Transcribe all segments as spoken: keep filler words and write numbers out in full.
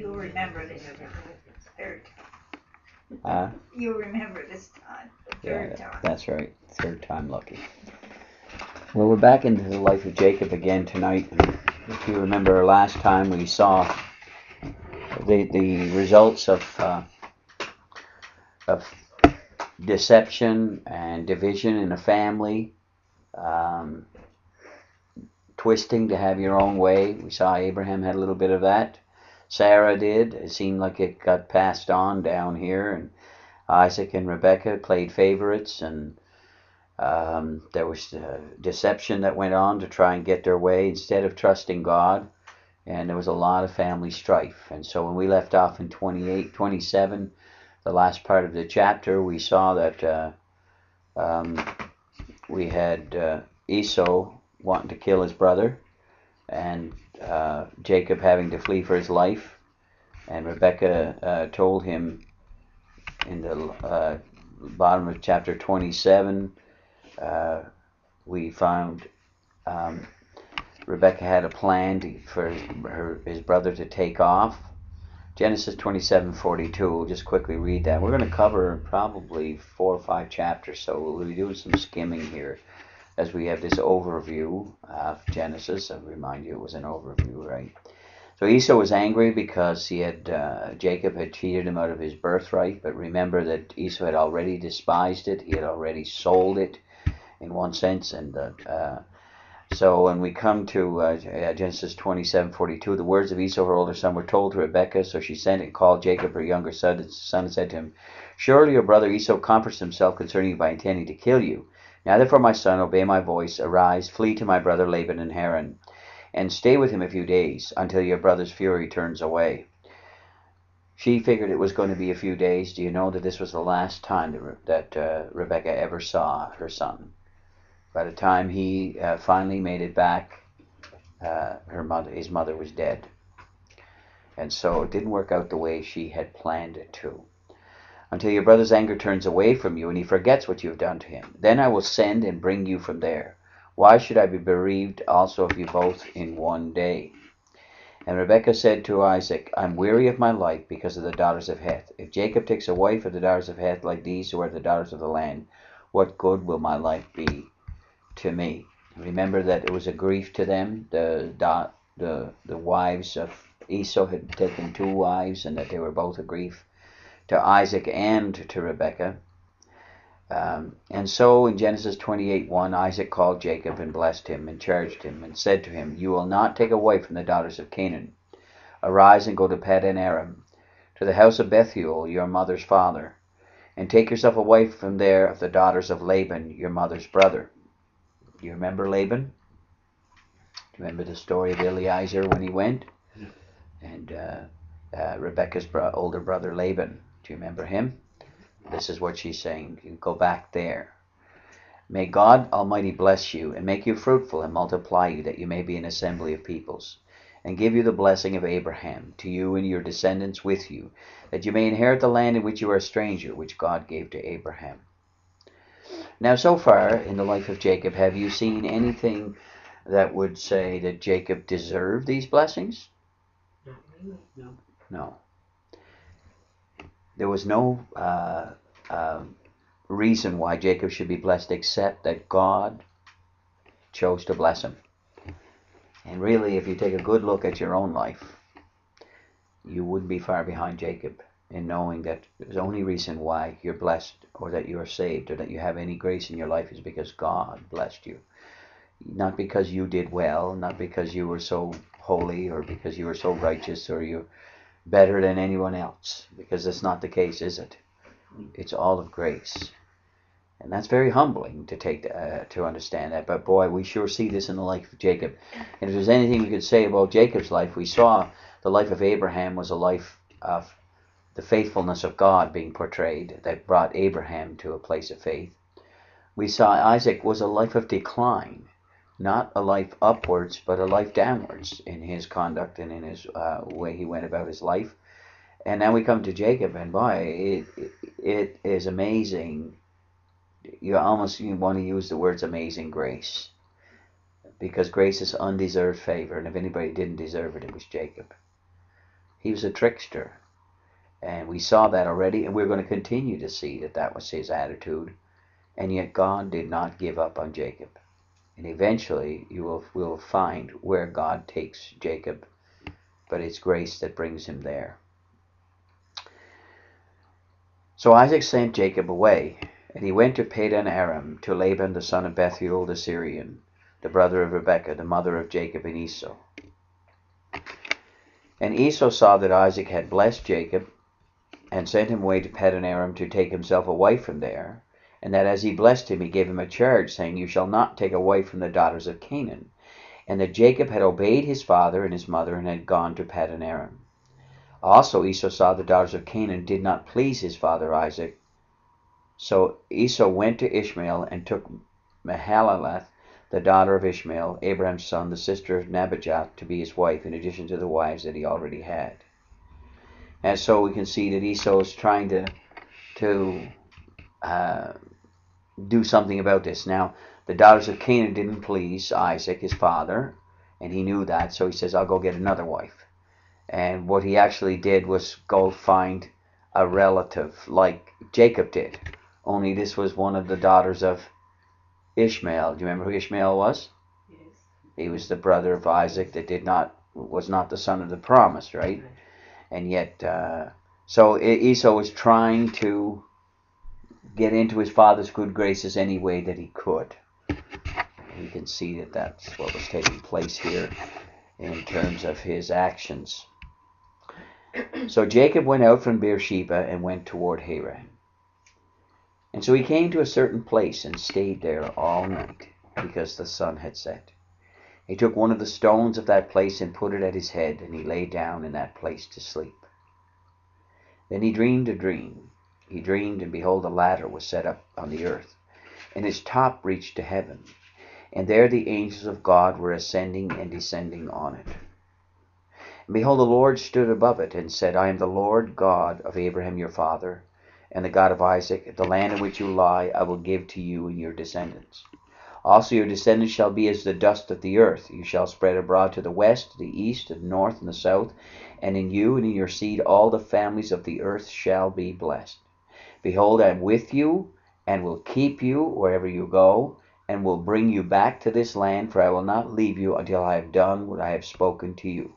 You'll remember this third time. Uh, You'll remember this time, the third yeah, time. that's right. Third time lucky. Well, we're back into the life of Jacob again tonight. If you remember last time, we saw the the results of uh, of deception and division in a family, um, twisting to have your own way. We saw Abraham had a little bit of that. Sarah did. It seemed like it got passed on down here, and Isaac and Rebekah played favorites, and um, there was uh, deception that went on to try and get their way instead of trusting God, and there was a lot of family strife. And so when we left off in twenty-eight, twenty-seven, the last part of the chapter, we saw that uh, um, we had uh, Esau wanting to kill his brother, and uh, Jacob having to flee for his life, and Rebekah uh, told him in the uh, bottom of chapter twenty-seven, uh, we found um, Rebekah had a plan to, for her, his brother to take off. Genesis twenty-seven forty-two, we'll just quickly read that. We're going to cover probably four or five chapters, so we'll be doing some skimming here as we have this overview of Genesis. I'll remind you it was an overview, right? So Esau was angry because he had uh, Jacob had cheated him out of his birthright, but remember that Esau had already despised it. He had already sold it in one sense, and that uh, so when we come to uh, Genesis twenty-seven forty-two, the words of Esau, her older son, were told to Rebekah, so she sent and called Jacob, her younger son, and said to him, "Surely your brother Esau comforts himself concerning you by intending to kill you. Now therefore, my son, obey my voice, arise, flee to my brother Laban in Haran, and stay with him a few days, until your brother's fury turns away." She figured it was going to be a few days. Do you know that this was the last time that, that uh, Rebekah ever saw her son? By the time he uh, finally made it back, uh, her mother, his mother was dead. And so it didn't work out the way she had planned it to. "Until your brother's anger turns away from you and he forgets what you have done to him. Then I will send and bring you from there. Why should I be bereaved also of you both in one day?" And Rebekah said to Isaac, "I'm weary of my life because of the daughters of Heth. If Jacob takes a wife of the daughters of Heth like these who are the daughters of the land, what good will my life be to me?" Remember that it was a grief to them. The the the wives of Esau had taken two wives, and that they were both a grief to Isaac and to Rebekah. Um, and so in Genesis twenty-eight one, Isaac called Jacob and blessed him and charged him and said to him, "You will not take a wife from the daughters of Canaan. Arise and go to Paddan Aram, to the house of Bethuel, your mother's father, and take yourself a wife from there of the daughters of Laban, your mother's brother." Do you remember Laban? Do you remember the story of Eliezer when he went? And uh, uh, Rebekah's bro- older brother Laban. Do you remember him? This is what she's saying. You go back there. "May God Almighty bless you and make you fruitful and multiply you, that you may be an assembly of peoples, and give you the blessing of Abraham, to you and your descendants with you, that you may inherit the land in which you are a stranger, which God gave to Abraham." Now, so far in the life of Jacob, have you seen anything that would say that Jacob deserved these blessings? No. No. There was no uh, uh, reason why Jacob should be blessed except that God chose to bless him. And really, if you take a good look at your own life, you wouldn't be far behind Jacob in knowing that the only reason why you're blessed or that you are saved or that you have any grace in your life is because God blessed you. Not because you did well, not because you were so holy or because you were so righteous or you're better than anyone else, because that's not the case, is it? It's all of grace. And that's very humbling to take uh, to understand that. But boy, we sure see this in the life of Jacob. And if there's anything we could say about Jacob's life, we saw the life of Abraham was a life of the faithfulness of God being portrayed that brought Abraham to a place of faith. We saw Isaac was a life of decline, not a life upwards, but a life downwards in his conduct and in his uh, way he went about his life. And now we come to Jacob, and boy, it, it, it is amazing. You almost you want to use the words amazing grace, because grace is undeserved favor, and if anybody didn't deserve it, it was Jacob. He was a trickster. And we saw that already, and we're going to continue to see that that was his attitude. And yet God did not give up on Jacob. And eventually you will, will find where God takes Jacob, but it's grace that brings him there. So Isaac sent Jacob away, and he went to Padan Aram, to Laban the son of Bethuel the Syrian, the brother of Rebekah, the mother of Jacob and Esau. And Esau saw that Isaac had blessed Jacob, and sent him away to Padan Aram to take himself a wife from there, and that as he blessed him, he gave him a charge, saying, You shall not take a wife from the daughters of Canaan. And that Jacob had obeyed his father and his mother, and had gone to Padan Aram. Also Esau saw the daughters of Canaan did not please his father Isaac. So Esau went to Ishmael, and took Mahalath, the daughter of Ishmael, Abraham's son, the sister of Nebajoth, to be his wife, in addition to the wives that he already had. And so we can see that Esau is trying to, to uh, do something about this. Now, the daughters of Canaan didn't please Isaac, his father, and he knew that, so he says, I'll go get another wife. And what he actually did was go find a relative, like Jacob did. Only this was one of the daughters of Ishmael. Do you remember who Ishmael was? Yes. He was the brother of Isaac that did not, was not the son of the promise, right? Right. And yet, uh, so Esau was trying to get into his father's good graces any way that he could. And you can see that that's what was taking place here in terms of his actions. So Jacob went out from Beersheba and went toward Haran. And so he came to a certain place and stayed there all night, because the sun had set. He took one of the stones of that place and put it at his head, and he lay down in that place to sleep. Then he dreamed a dream. He dreamed, and behold, a ladder was set up on the earth, and its top reached to heaven. And there the angels of God were ascending and descending on it. And behold, the Lord stood above it, and said, I am the Lord God of Abraham your father, and the God of Isaac. The land in which you lie I will give to you and your descendants. Also your descendants shall be as the dust of the earth. You shall spread abroad to the west, to the east, to the north, and the south. And in you and in your seed all the families of the earth shall be blessed. Behold, I am with you, and will keep you wherever you go, and will bring you back to this land, for I will not leave you until I have done what I have spoken to you.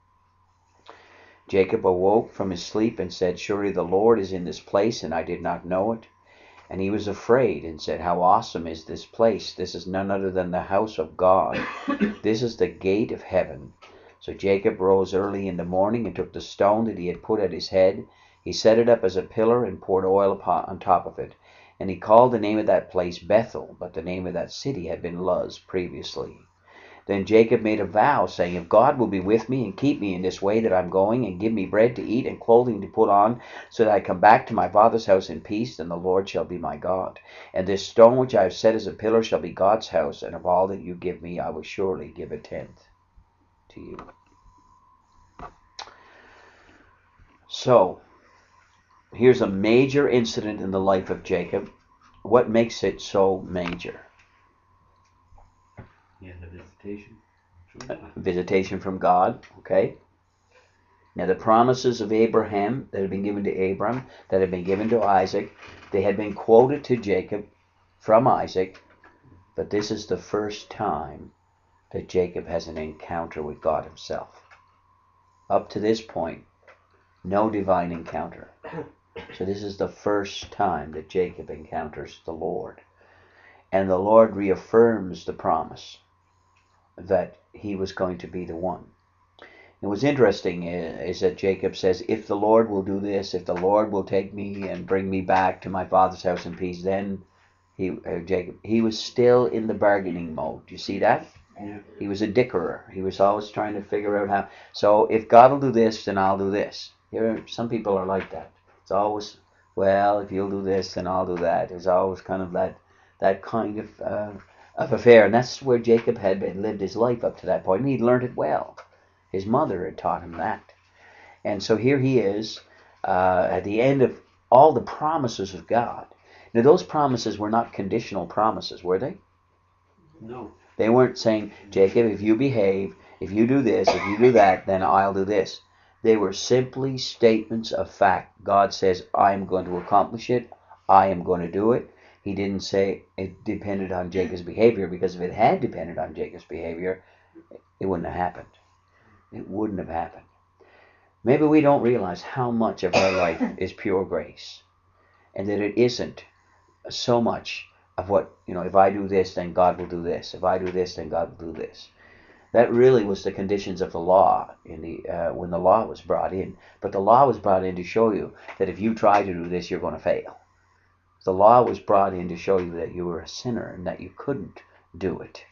Jacob awoke from his sleep and said, Surely the Lord is in this place, and I did not know it. And he was afraid and said, How awesome is this place! This is none other than the house of God. This is the gate of heaven. So Jacob rose early in the morning and took the stone that he had put at his head. He set it up as a pillar and poured oil upon, on top of it. And he called the name of that place Bethel, but the name of that city had been Luz previously. Then Jacob made a vow, saying, If God will be with me and keep me in this way that I'm going, and give me bread to eat and clothing to put on, so that I come back to my father's house in peace, then the Lord shall be my God. And this stone which I have set as a pillar shall be God's house, and of all that you give me I will surely give a tenth to you. So, here's a major incident in the life of Jacob. What makes it so major? Yeah, the visitation. Uh, visitation from God, okay? Now the promises of Abraham that had been given to Abram, that had been given to Isaac, they had been quoted to Jacob from Isaac, but this is the first time that Jacob has an encounter with God himself. Up to this point, no divine encounter. So this is the first time that Jacob encounters the Lord. And the Lord reaffirms the promise that he was going to be the one. And what's interesting is, is that Jacob says, if the Lord will do this, if the Lord will take me and bring me back to my father's house in peace, then he, uh, Jacob, he was still in the bargaining mode. Do you see that? Yeah. He was a dickerer. He was always trying to figure out how. So if God will do this, then I'll do this. Here, some people are like that. It's always, well, if you'll do this, then I'll do that. It's always kind of that that kind of uh, of affair. And that's where Jacob had been, lived his life up to that point. And he'd learned it well. His mother had taught him that. And so here he is uh, at the end of all the promises of God. Now, those promises were not conditional promises, were they? No. They weren't saying, Jacob, if you behave, if you do this, if you do that, then I'll do this. They were simply statements of fact. God says, I am going to accomplish it. I am going to do it. He didn't say it depended on Jacob's behavior, because if it had depended on Jacob's behavior, it wouldn't have happened. It wouldn't have happened. Maybe we don't realize how much of our life is pure grace, and that it isn't so much of what, you know, if I do this, then God will do this. If I do this, then God will do this. That really was the conditions of the law in the uh, when the law was brought in. But the law was brought in to show you that if you try to do this, you're going to fail. The law was brought in to show you that you were a sinner and that you couldn't do it.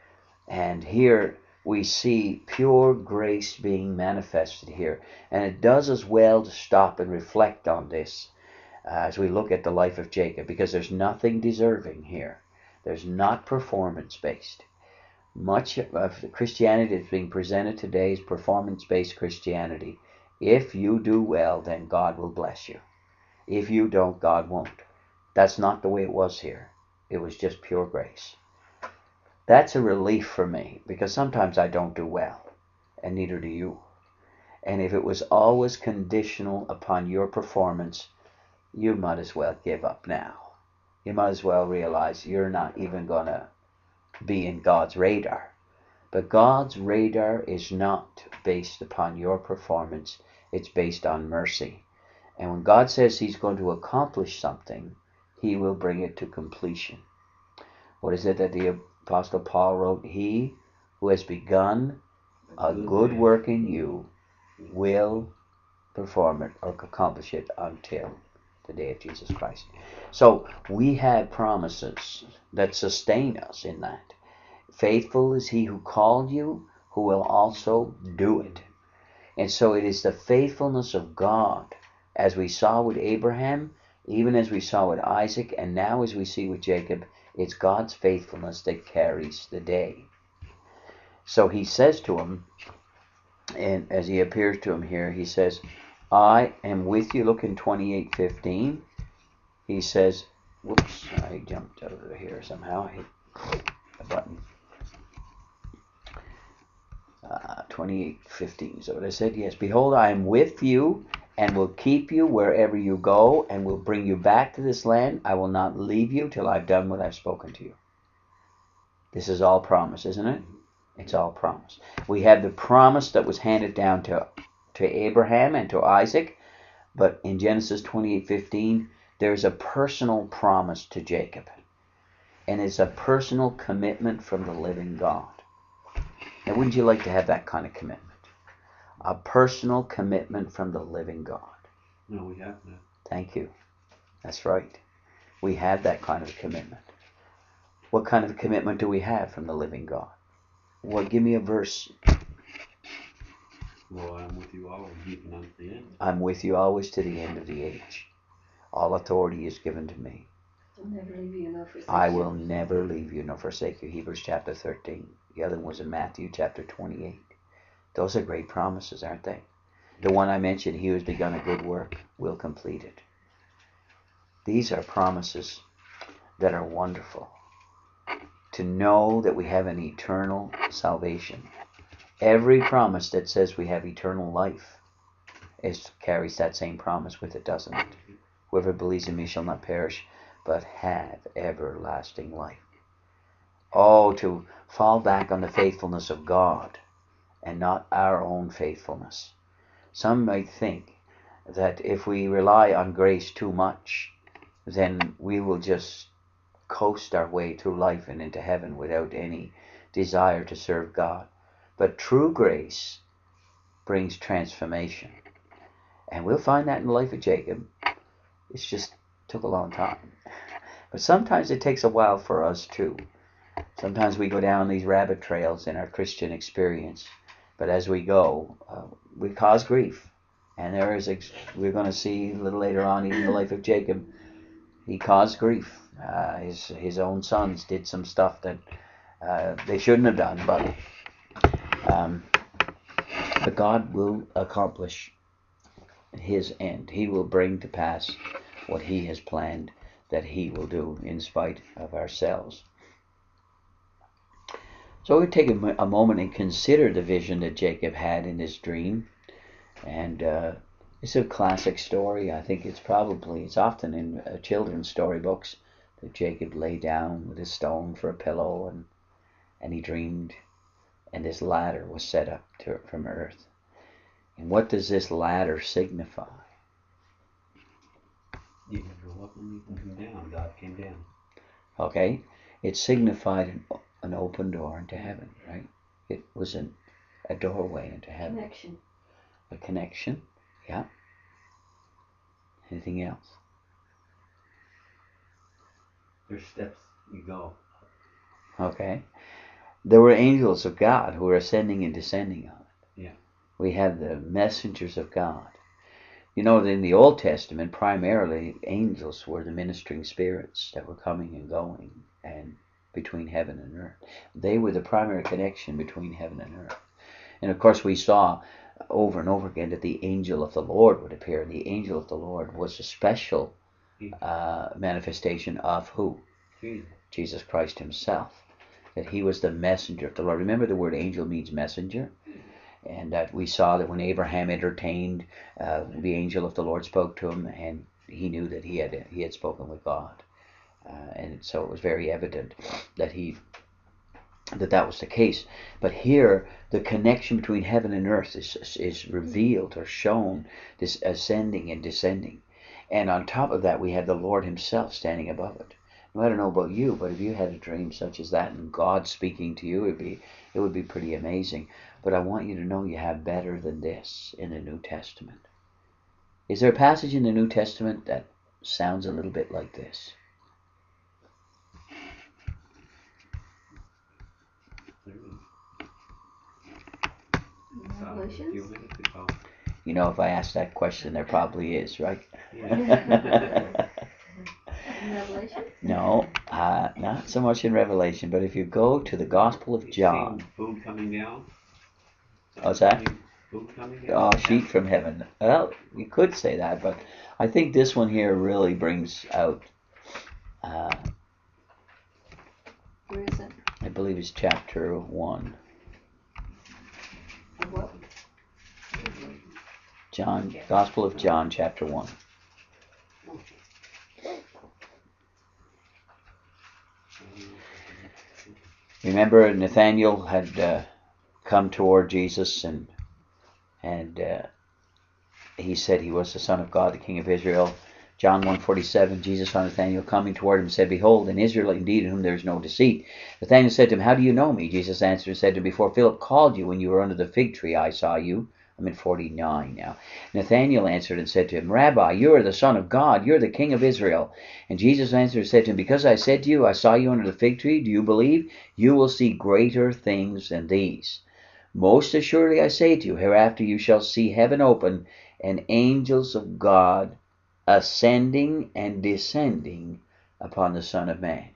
And here we see pure grace being manifested here. And it does us well to stop and reflect on this uh, as we look at the life of Jacob, because there's nothing deserving here. There's not performance-based. Much of the Christianity that's being presented today is performance-based Christianity. If you do well, then God will bless you. If you don't, God won't. That's not the way it was here. It was just pure grace. That's a relief for me, because sometimes I don't do well, and neither do you. And if it was always conditional upon your performance, you might as well give up now. You might as well realize you're not even going to be in God's radar. But God's radar is not based upon your performance. It's based on mercy. And when God says He's going to accomplish something, He will bring it to completion. What is it that the Apostle Paul wrote? He who has begun a good work in you will perform it or accomplish it until the day of Jesus Christ. So we have promises that sustain us in that. Faithful is He who called you, who will also do it. And so it is the faithfulness of God, as we saw with Abraham, even as we saw with Isaac, and now as we see with Jacob. It's God's faithfulness that carries the day. So He says to him, and as He appears to him here, He says, I am with you. Look in twenty-eight fifteen. He says, whoops, I jumped over here somehow. I hit the button. Uh, twenty-eight fifteen. So what I said, yes, behold, I am with you and will keep you wherever you go and will bring you back to this land. I will not leave you till I've done what I've spoken to you. This is all promise, isn't it? It's all promise. We have the promise that was handed down to, to Abraham and to Isaac, but in Genesis twenty-eight fifteen, there's a personal promise to Jacob. And it's a personal commitment from the living God. Now, wouldn't you like to have that kind of commitment? A personal commitment from the living God. No, we have that. Thank you. That's right. We have that kind of commitment. What kind of commitment do we have from the living God? Well, give me a verse. Well, I'm with you always, even unto the end. I'm with you always to the end of the age. All authority is given to me. I'll never leave you nor forsake I you. will never leave you nor forsake you. Hebrews chapter thirteen. The other one was in Matthew chapter twenty-eight. Those are great promises, aren't they? The one I mentioned, He who has begun a good work will complete it. These are promises that are wonderful. To know that we have an eternal salvation. Every promise that says we have eternal life is, carries that same promise with it, doesn't it? Whoever believes in me shall not perish, but have everlasting life. Oh, to fall back on the faithfulness of God and not our own faithfulness. Some might think that if we rely on grace too much, then we will just coast our way through life and into heaven without any desire to serve God. But true grace brings transformation. And we'll find that in the life of Jacob. It's just took a long time. But sometimes it takes a while for us too. Sometimes we go down these rabbit trails in our Christian experience. But as we go, uh, we cause grief. And there is, ex- we're going to see a little later on, even the life of Jacob, he caused grief. Uh, his his own sons did some stuff that uh, they shouldn't have done, but um, but God will accomplish His end. He will bring to pass what He has planned that He will do in spite of ourselves. So we take a, a moment and consider the vision that Jacob had in his dream. And uh, it's a classic story. I think it's probably, it's often in uh, children's storybooks that Jacob lay down with a stone for a pillow and, and he dreamed, and this ladder was set up to, from earth. And what does this ladder signify? You can go up and you can come down. God came down. Okay, it signified an, an open door into heaven, right? It was an, a doorway into heaven. Connection. A connection, yeah. Anything else? There's steps you go. Okay. There were angels of God who were ascending and descending on it. Yeah. We have the messengers of God. You know that in the Old Testament, primarily angels were the ministering spirits that were coming and going and between heaven and earth. They were the primary connection between heaven and earth. And of course we saw over and over again that the angel of the Lord would appear. And the angel of the Lord was a special uh, manifestation of who? Jesus. Jesus Christ himself. That he was the messenger of the Lord. Remember, the word angel means messenger. And that we saw that when Abraham entertained, uh, the angel of the Lord spoke to him, and he knew that he had he had spoken with God, uh, and so it was very evident that he that that was the case. But here, the connection between heaven and earth is is revealed or shown, this ascending and descending, and on top of that, we have the Lord Himself standing above it. Now, I don't know about you, but if you had a dream such as that and God speaking to you, it'd be it would be pretty amazing. But I want you to know you have better than this in the New Testament. Is there a passage in the New Testament that sounds a little bit like this? Revelations? You know, if I ask that question, there probably is, right? Yeah. Revelation? No, uh, not so much in Revelation, but if you go to the Gospel of John. Food coming down. What's that? Food coming down. Oh, sheet from heaven. Well, you could say that, but I think this one here really brings out, uh, Where is it? I believe it's chapter one. Of what? John, Gospel of John, chapter one. Remember, Nathanael had uh, come toward Jesus, and and uh, he said he was the Son of God, the King of Israel. John one forty-seven, Jesus saw Nathanael coming toward him and said, "Behold, an Israelite indeed, in whom there is no deceit." Nathanael said to him, "How do you know me?" Jesus answered and said to him, "Before Philip called you, when you were under the fig tree, I saw you." I'm in forty-nine now. Nathanael answered and said to him, "Rabbi, you are the Son of God, you are the King of Israel." And Jesus answered and said to him, "Because I said to you, I saw you under the fig tree, do you believe? You will see greater things than these. Most assuredly I say to you, hereafter you shall see heaven open, and angels of God ascending and descending upon the Son of Man."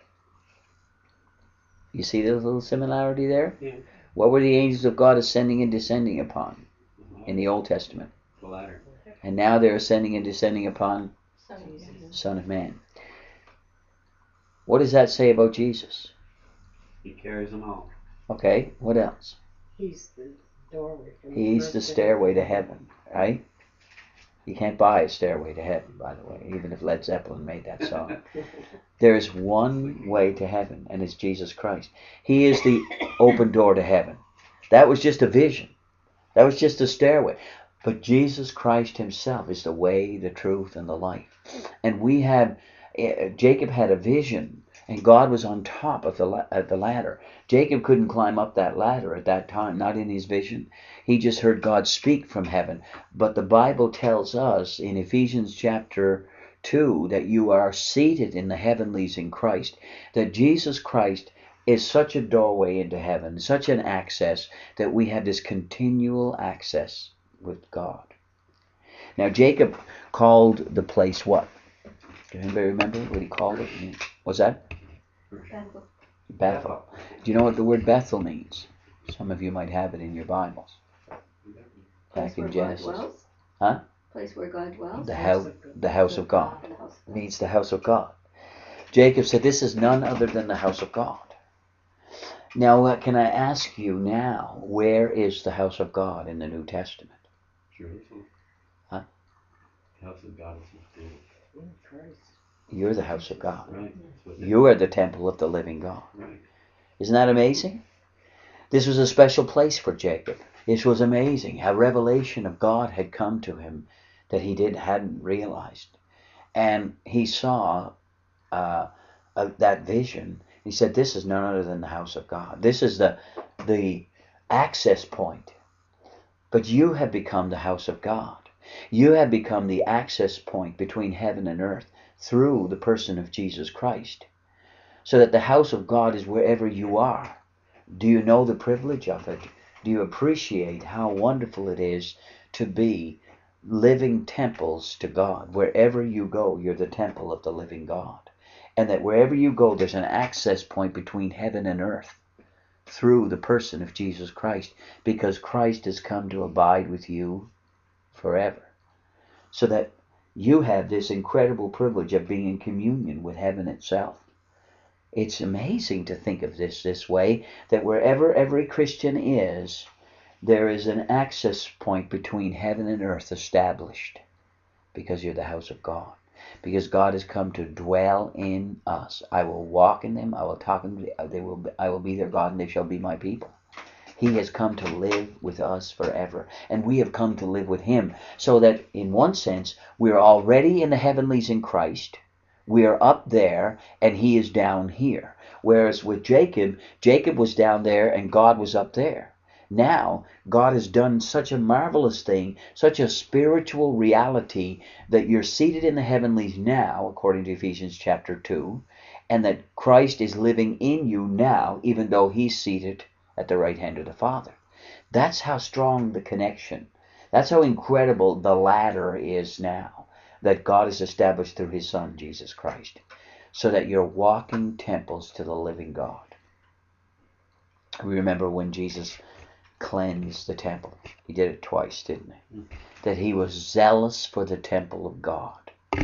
You see the little similarity there? Yeah. What were the angels of God ascending and descending upon in the Old Testament? The ladder. And now they're ascending and descending upon Son of Man. Son of Man. What does that say about Jesus? He carries them all. Okay, what else? He's the doorway. From He's earth the to stairway to heaven. heaven, right? You can't buy a stairway to heaven, by the way, even if Led Zeppelin made that song. There is one way to heaven, and it's Jesus Christ. He is the open door to heaven. That was just a vision. That was just a stairway. But Jesus Christ Himself is the way, the truth, and the life. And we had, uh, Jacob had a vision, and God was on top of the la- uh, the ladder. Jacob couldn't climb up that ladder at that time, not in his vision. He just heard God speak from heaven. But the Bible tells us in Ephesians chapter two that you are seated in the heavenlies in Christ, that Jesus Christ is such a doorway into heaven, such an access, that we have this continual access with God. Now Jacob called the place what? Does anybody remember what he called it? What's that? Bethel. Bethel. Do you know what the word Bethel means? Some of you might have it in your Bibles. Place Back in where God Genesis. dwells? Huh? Place where God dwells? The house, the house of God. The house of God. Means the house of God. Jacob said, "This is none other than the house of God." Now, uh, can I ask you now, where is the house of God in the New Testament? Jerusalem. Huh? The house of God is his temple. In Christ. You're the house of God. Right. That's what they- You are the temple of the living God. Right. Isn't that amazing? This was a special place for Jacob. This was amazing. How revelation of God had come to him that he did hadn't realized. And he saw uh, uh, that vision. He said, this is none other than the house of God. This is the, the access point. But you have become the house of God. You have become the access point between heaven and earth through the person of Jesus Christ. So that the house of God is wherever you are. Do you know the privilege of it? Do you appreciate how wonderful it is to be living temples to God? Wherever you go, you're the temple of the living God. And that wherever you go, there's an access point between heaven and earth through the person of Jesus Christ, because Christ has come to abide with you forever. So that you have this incredible privilege of being in communion with heaven itself. It's amazing to think of this this way, that wherever every Christian is, there is an access point between heaven and earth established, because you're the house of God. Because God has come to dwell in us. I will walk in them, I will talk in them, they will, I will be their God, and they shall be my people. He has come to live with us forever, and we have come to live with him, so that in one sense, we are already in the heavenlies in Christ. We are up there, and he is down here. Whereas with Jacob, Jacob was down there, and God was up there. Now, God has done such a marvelous thing, such a spiritual reality, that you're seated in the heavenlies now, according to Ephesians chapter two, and that Christ is living in you now, even though he's seated at the right hand of the Father. That's how strong the connection, that's how incredible the ladder is now, that God has established through his Son, Jesus Christ, so that you're walking temples to the living God. We remember when Jesus cleansed the temple. He did it twice, didn't he? That he was zealous for the temple of God.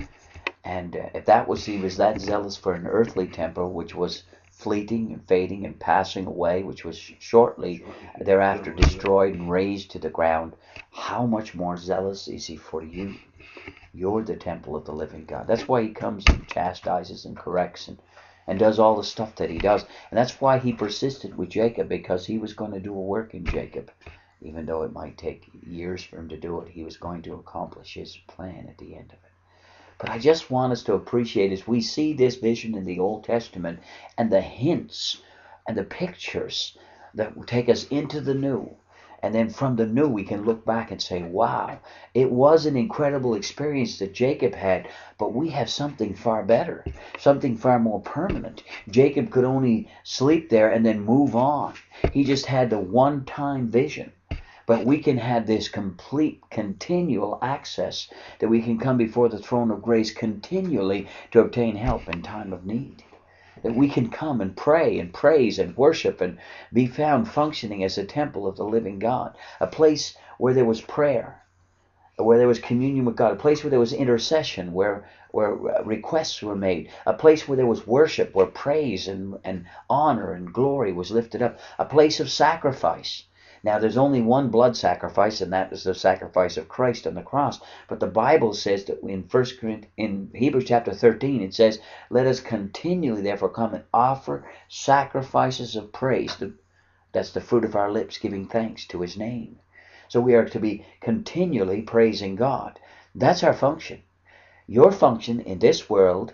And uh, if that was, he was that zealous for an earthly temple, which was fleeting and fading and passing away, which was shortly thereafter destroyed and razed to the ground, how much more zealous is he for you? You're the temple of the living God. That's why he comes and chastises and corrects and, and does all the stuff that he does. And that's why he persisted with Jacob, because he was going to do a work in Jacob. Even though it might take years for him to do it, he was going to accomplish his plan at the end of it. But I just want us to appreciate, as we see this vision in the Old Testament and the hints and the pictures that will take us into the New. And then from the New we can look back and say, wow, it was an incredible experience that Jacob had, but we have something far better, something far more permanent. Jacob could only sleep there and then move on. He just had the one-time vision. But we can have this complete, continual access, that we can come before the throne of grace continually to obtain help in time of need. That we can come and pray and praise and worship and be found functioning as a temple of the living God. A place where there was prayer, where there was communion with God. A place where there was intercession, where, where requests were made. A place where there was worship, where praise and, and honor and glory was lifted up. A place of sacrifice. Now, there's only one blood sacrifice, and that is the sacrifice of Christ on the cross. But the Bible says that in First Corinthians, in Hebrews chapter thirteen, it says, "Let us continually, therefore, come and offer sacrifices of praise." That's the fruit of our lips, giving thanks to his name. So we are to be continually praising God. That's our function. Your function in this world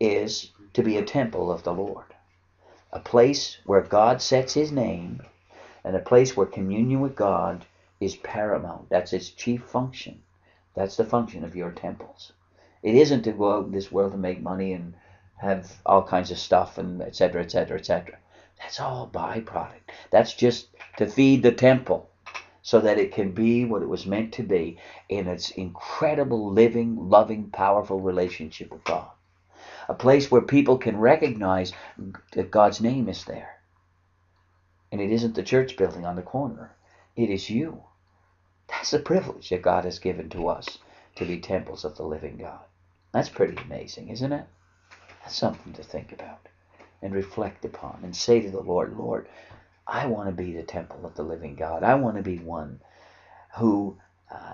is to be a temple of the Lord, a place where God sets his name, and a place where communion with God is paramount. That's its chief function. That's the function of your temples. It isn't to go out in this world and make money and have all kinds of stuff and et cetera, et cetera, et cetera. That's all byproduct. That's just to feed the temple so that it can be what it was meant to be in its incredible, living, loving, powerful relationship with God. A place where people can recognize that God's name is there. And it isn't the church building on the corner. It is you. That's the privilege that God has given to us, to be temples of the living God. That's pretty amazing, isn't it? That's something to think about and reflect upon and say to the Lord, Lord, I want to be the temple of the living God. I want to be one who uh,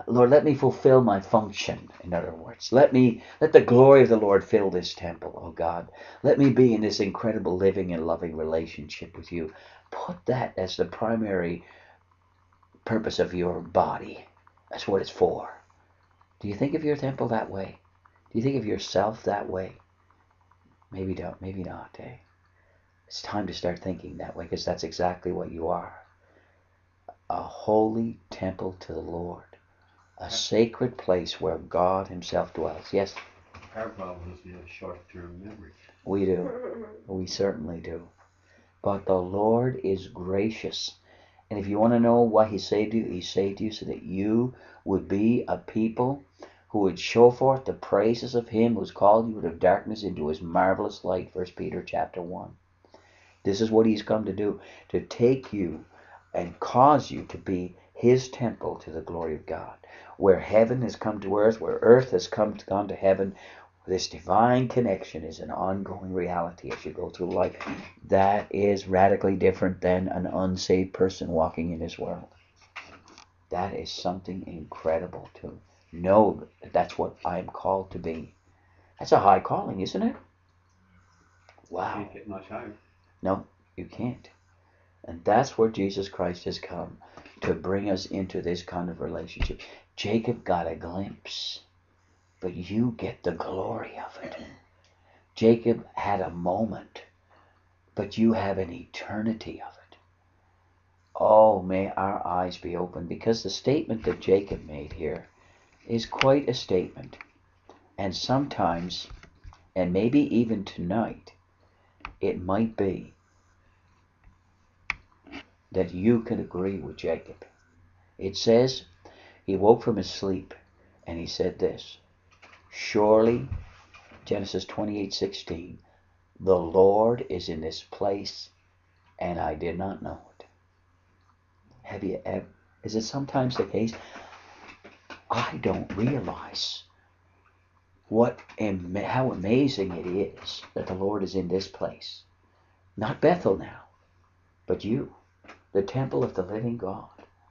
Lord, let me fulfill my function, in other words. Let me, let the glory of the Lord fill this temple, oh God. Let me be in this incredible living and loving relationship with you. Put that as the primary purpose of your body. That's what it's for. Do you think of your temple that way? Do you think of yourself that way? Maybe don't, maybe not, eh? It's time to start thinking that way, because that's exactly what you are. A holy temple to the Lord. A sacred place where God himself dwells. Yes? Our problem is we have short-term memory. We do. We certainly do. But the Lord is gracious. And if you want to know why he saved you, he saved you so that you would be a people who would show forth the praises of him who's called you out of darkness into his marvelous light. First Peter chapter one. This is what he's come to do, to take you and cause you to be his temple to the glory of God. Where heaven has come to earth, where earth has come to, gone to heaven, this divine connection is an ongoing reality as you go through life. That is radically different than an unsaved person walking in this world. That is something incredible to know that that's what I'm called to be. That's a high calling, isn't it? Wow. Can't get much higher. No, you can't. And that's where Jesus Christ has come, to bring us into this kind of relationship. Jacob got a glimpse, but you get the glory of it. Jacob had a moment, but you have an eternity of it. Oh, may our eyes be open, because the statement that Jacob made here is quite a statement. And sometimes, and maybe even tonight, it might be that you can agree with Jacob. It says, he woke from his sleep and he said this, surely, Genesis twenty-eight sixteen, the Lord is in this place and I did not know it. Have you ever, is it sometimes the case? I don't realize what, how amazing it is that the Lord is in this place. Not Bethel now, but you. The temple of the living God.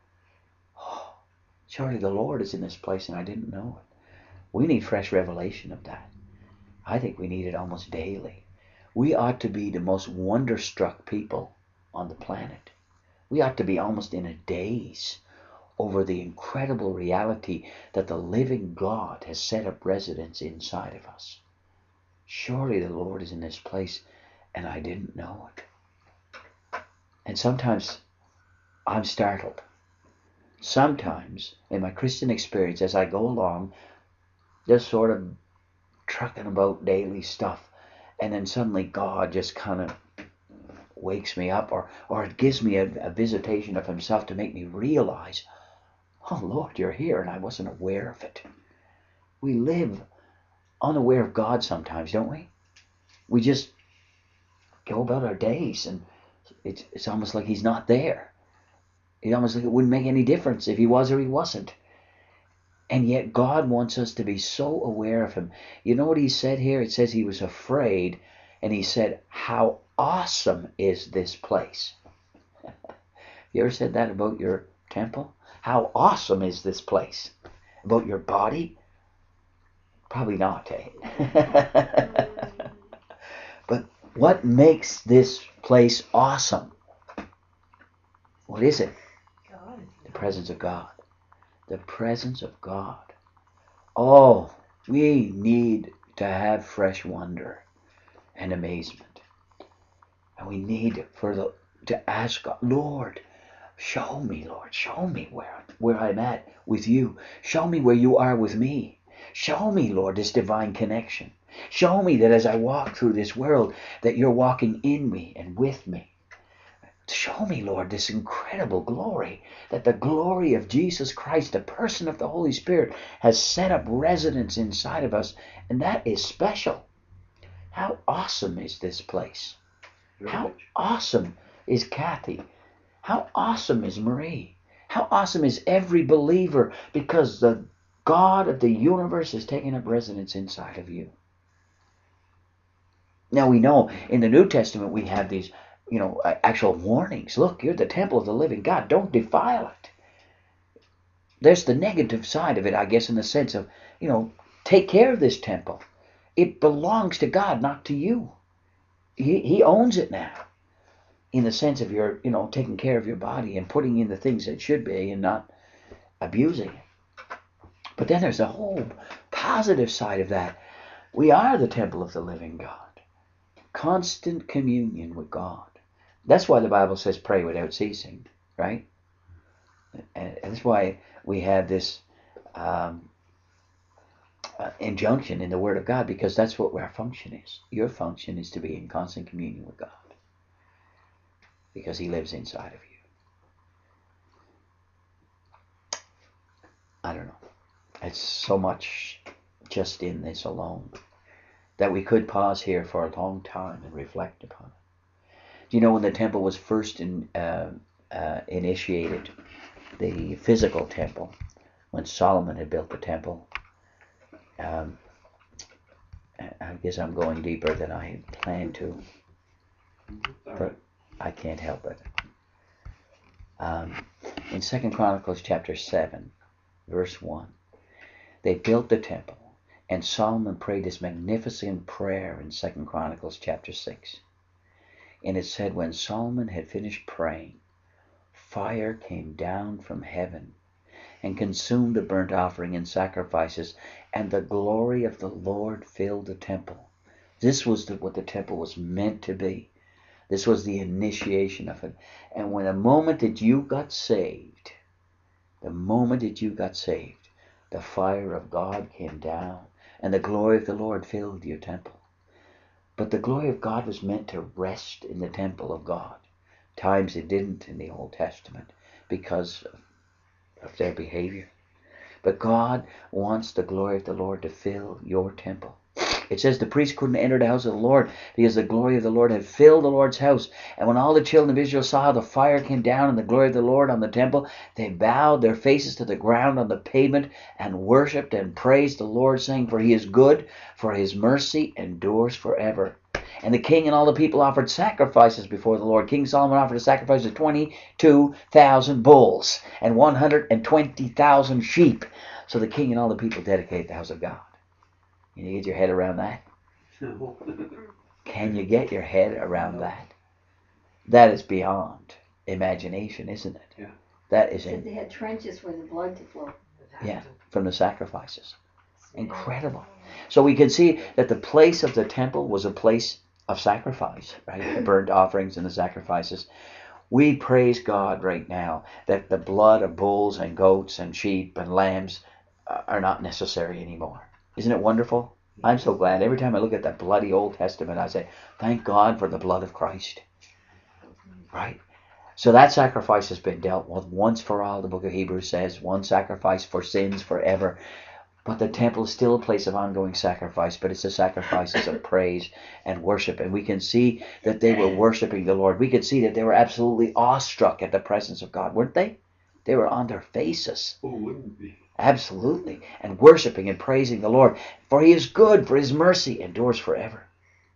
Oh, surely the Lord is in this place and I didn't know it. We need fresh revelation of that. I think we need it almost daily. We ought to be the most wonderstruck people on the planet. We ought to be almost in a daze over the incredible reality that the living God has set up residence inside of us. Surely the Lord is in this place and I didn't know it. And sometimes I'm startled. Sometimes in my Christian experience, as I go along, just sort of trucking about daily stuff, and then suddenly God just kind of wakes me up, or, or it gives me a, a visitation of himself to make me realize, oh Lord, you're here, and I wasn't aware of it. We live unaware of God sometimes, don't we? We just go about our days, and it's, it's almost like he's not there. It's almost like it wouldn't make any difference if he was or he wasn't. And yet God wants us to be so aware of him. You know what he said here? It says he was afraid, and he said, how awesome is this place? You ever said that about your temple? How awesome is this place? About your body? Probably not, eh? But what makes this place awesome? What is it? God. The presence of God. The presence of God. Oh, we need to have fresh wonder and amazement. And we need for the to ask God, Lord, show me, Lord, show me where, where I'm at with you. Show me where you are with me. Show me, Lord, this divine connection. Show me that as I walk through this world, that you're walking in me and with me. Show me, Lord, this incredible glory, that the glory of Jesus Christ, the person of the Holy Spirit, has set up residence inside of us, and that is special. How awesome is this place? How awesome is Kathy? How awesome is Marie? How awesome is every believer, because the God of the universe is taking up residence inside of you. Now we know in the New Testament we have these, you know, actual warnings. Look, you're the temple of the living God. Don't defile it. There's the negative side of it, I guess, in the sense of, you know, take care of this temple. It belongs to God, not to you. He, he owns it now, in the sense of your, you know, taking care of your body and putting in the things that should be and not abusing it. But then there's a whole positive side of that. We are the temple of the living God. Constant communion with God. That's why the Bible says pray without ceasing, right? And that's why we have this um, uh, injunction in the Word of God, because that's what our function is. Your function is to be in constant communion with God, because He lives inside of you. I don't know. It's so much just in this alone that we could pause here for a long time and reflect upon it. Do you know when the temple was first in, uh, uh, initiated, the physical temple, when Solomon had built the temple? Um, I guess I'm going deeper than I had planned to, but I can't help it. Um, in Second Chronicles chapter seven, verse one, they built the temple, and Solomon prayed this magnificent prayer in Second Chronicles chapter six. And it said, when Solomon had finished praying, fire came down from heaven and consumed the burnt offering and sacrifices, and the glory of the Lord filled the temple. This was the, what the temple was meant to be. This was the initiation of it. And when the moment that you got saved, the moment that you got saved, the fire of God came down, and the glory of the Lord filled your temple. But the glory of God was meant to rest in the temple of God. Times it didn't in the Old Testament because of, of their behavior. But God wants the glory of the Lord to fill your temple. It says the priest couldn't enter the house of the Lord because the glory of the Lord had filled the Lord's house. And when all the children of Israel saw how the fire came down and the glory of the Lord on the temple, they bowed their faces to the ground on the pavement and worshipped and praised the Lord, saying, for He is good, for His mercy endures forever. And the king and all the people offered sacrifices before the Lord. King Solomon offered a sacrifice of twenty-two thousand bulls and one hundred twenty thousand sheep. So the king and all the people dedicated the house of God. Can you get your head around that? Can you get your head around that? That is beyond imagination, isn't it? Yeah. That is Said it. they had trenches for the blood to flow. Yeah, from the sacrifices. Incredible. So we can see that the place of the temple was a place of sacrifice, right? The burnt offerings and the sacrifices. We praise God right now that the blood of bulls and goats and sheep and lambs are not necessary anymore. Isn't it wonderful? I'm so glad. Every time I look at that bloody Old Testament, I say, thank God for the blood of Christ. Right? So that sacrifice has been dealt with once for all, the book of Hebrews says, one sacrifice for sins forever. But the temple is still a place of ongoing sacrifice, but it's a sacrifices of praise and worship. And we can see that they were worshiping the Lord. We could see that they were absolutely awestruck at the presence of God, weren't they? They were on their faces. Who wouldn't be? Absolutely. And worshiping and praising the Lord. For He is good, for His mercy endures forever.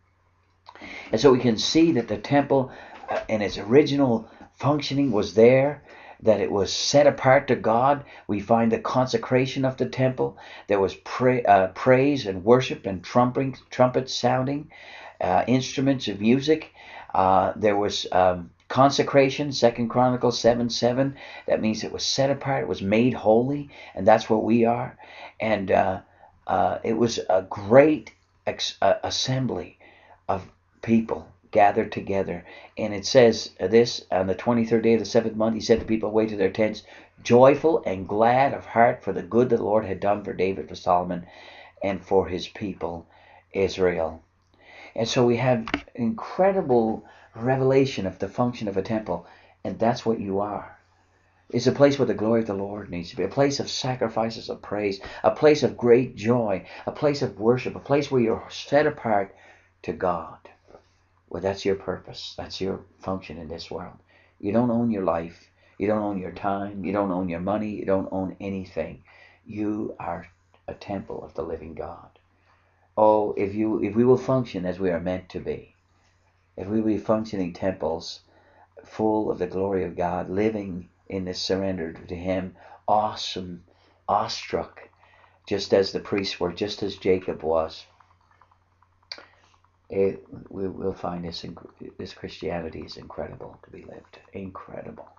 And so we can see that the temple uh, in its original functioning was there, that it was set apart to God. We find the consecration of the temple. There was pra- uh, praise and worship and trumping, trumpets sounding, uh, instruments of music. Uh, there was um, consecration, Second Chronicles seven seven. That means it was set apart, it was made holy, and that's what we are. And uh, uh, it was a great ex- uh, assembly of people gathered together. And it says this, on the twenty-third day of the seventh month, He set the people away to their tents, joyful and glad of heart for the good that the Lord had done for David, for Solomon, and for His people Israel. And so we have incredible revelation of the function of a temple, and that's what you are. It's a place where the glory of the Lord needs to be, a place of sacrifices of praise, a place of great joy, a place of worship, a place where you're set apart to God. Well, that's your purpose. That's your function in this world. You don't own your life. You don't own your time. You don't own your money. You don't own anything. You are a temple of the living God. Oh, if you if we will function as we are meant to be, if we will be functioning temples full of the glory of God, living in this surrender to Him awesome, awestruck, just as the priests were, just as Jacob was. It, we, we'll find this, this Christianity is incredible to be lived. Incredible.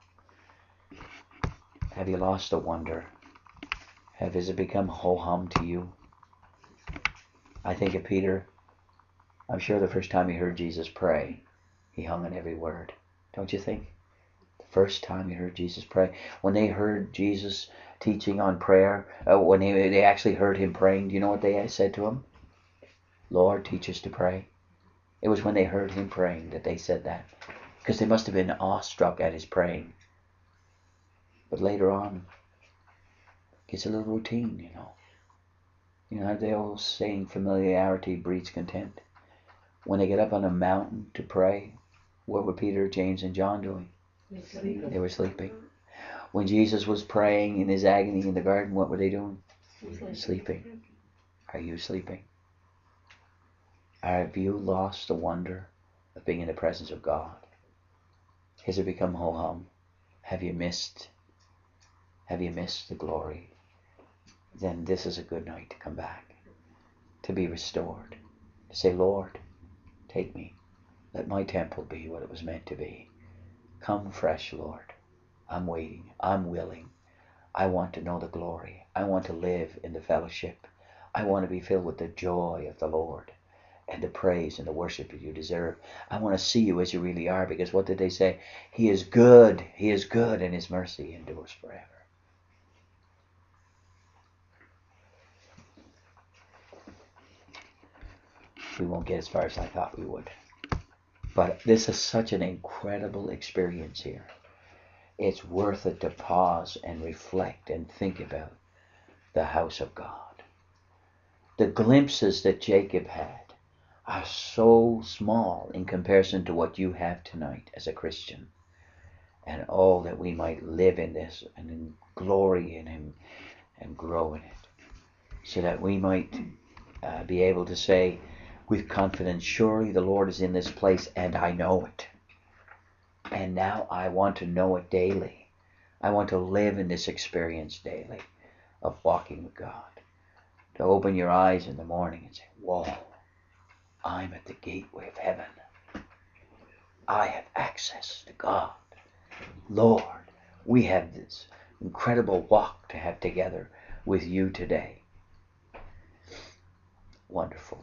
Have you lost the wonder? Have has it become ho-hum to you? I think of Peter. I'm sure the first time he heard Jesus pray, he hung on every word. Don't you think? The first time he heard Jesus pray. When they heard Jesus teaching on prayer, uh, when they, they actually heard him praying, do you know what they said to him? Lord, teach us to pray. It was when they heard him praying that they said that. Because they must have been awestruck at his praying. But later on, it gets a little routine, you know. You know, the old saying, familiarity breeds contempt. When they get up on a mountain to pray, what were Peter, James, and John doing? Sleeping. They were sleeping. When Jesus was praying in his agony in the garden, what were they doing? Sleeping. Sleeping. Are you sleeping? Have you lost the wonder of being in the presence of God? Has it become ho-hum? Have you missed? Have you missed the glory? Then this is a good night to come back, to be restored, to say, Lord, take me. Let my temple be what it was meant to be. Come fresh, Lord. I'm waiting. I'm willing. I want to know the glory. I want to live in the fellowship. I want to be filled with the joy of the Lord and the praise and the worship that you deserve. I want to see you as you really are, because what did they say? He is good. He is good, and his mercy endures forever. We won't get as far as I thought we would. But this is such an incredible experience here. It's worth it to pause and reflect and think about the house of God. The glimpses that Jacob had are so small in comparison to what you have tonight as a Christian. And oh, that we might live in this and in glory in him and grow in it. So that we might uh, be able to say with confidence, surely the Lord is in this place and I know it. And now I want to know it daily. I want to live in this experience daily of walking with God. To open your eyes in the morning and say, whoa, I'm at the gateway of heaven. I have access to God. Lord, we have this incredible walk to have together with you today. Wonderful.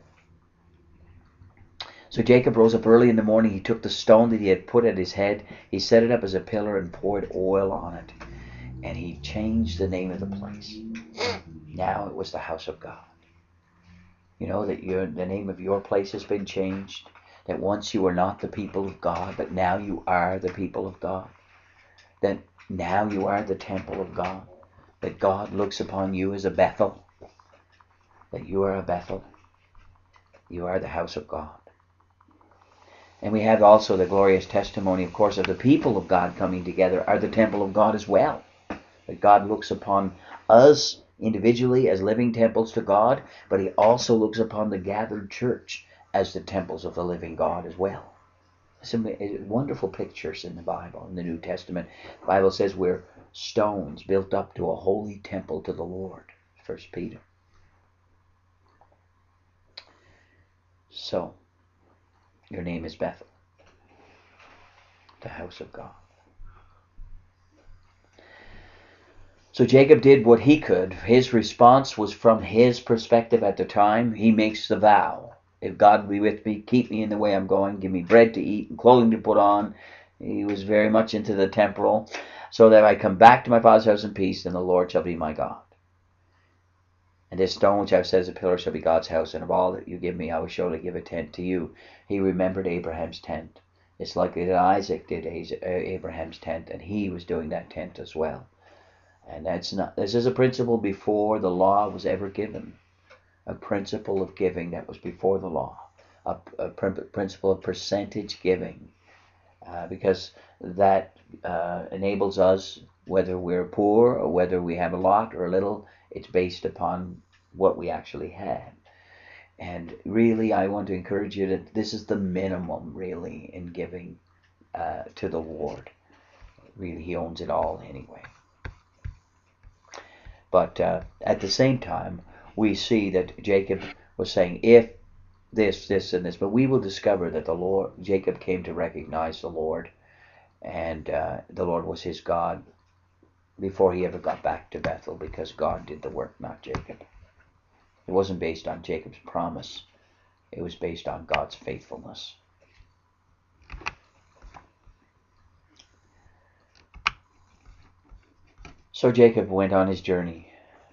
So Jacob rose up early in the morning. He took the stone that he had put at his head. He set it up as a pillar and poured oil on it. And he changed the name of the place. Now it was the house of God. You know that your, the name of your place has been changed. That once you were not the people of God, but now you are the people of God. That now you are the temple of God. That God looks upon you as a Bethel. That you are a Bethel. You are the house of God. And we have also the glorious testimony, of course, of the people of God coming together are the temple of God as well. That God looks upon us individually as living temples to God, but he also looks upon the gathered church as the temples of the living God as well. Some wonderful pictures in the Bible, in the New Testament. The Bible says we're stones built up to a holy temple to the Lord. First Peter. So, your name is Bethel, the house of God. So Jacob did what he could. His response was from his perspective at the time. He makes the vow. If God be with me, keep me in the way I'm going, give me bread to eat and clothing to put on. He was very much into the temporal. So that I come back to my father's house in peace, and the Lord shall be my God. And this stone which I have set as a pillar shall be God's house, and of all that you give me, I will surely give a tent to you. He remembered Abraham's tent. It's like that Isaac did Abraham's tent, and he was doing that tent as well. And that's not. This is a principle before the law was ever given. A principle of giving that was before the law. A, a principle of percentage giving, uh, because that uh, enables us, whether we're poor or whether we have a lot or a little, it's based upon what we actually have. And really, I want to encourage you that this is the minimum, really, in giving uh, to the Lord. Really, he owns it all anyway. But uh, at the same time, we see that Jacob was saying, if this, this, and this, but we will discover that the Lord, Jacob came to recognize the Lord, and uh, the Lord was his God before he ever got back to Bethel, because God did the work, not Jacob. It wasn't based on Jacob's promise. It was based on God's faithfulness. So Jacob went on his journey,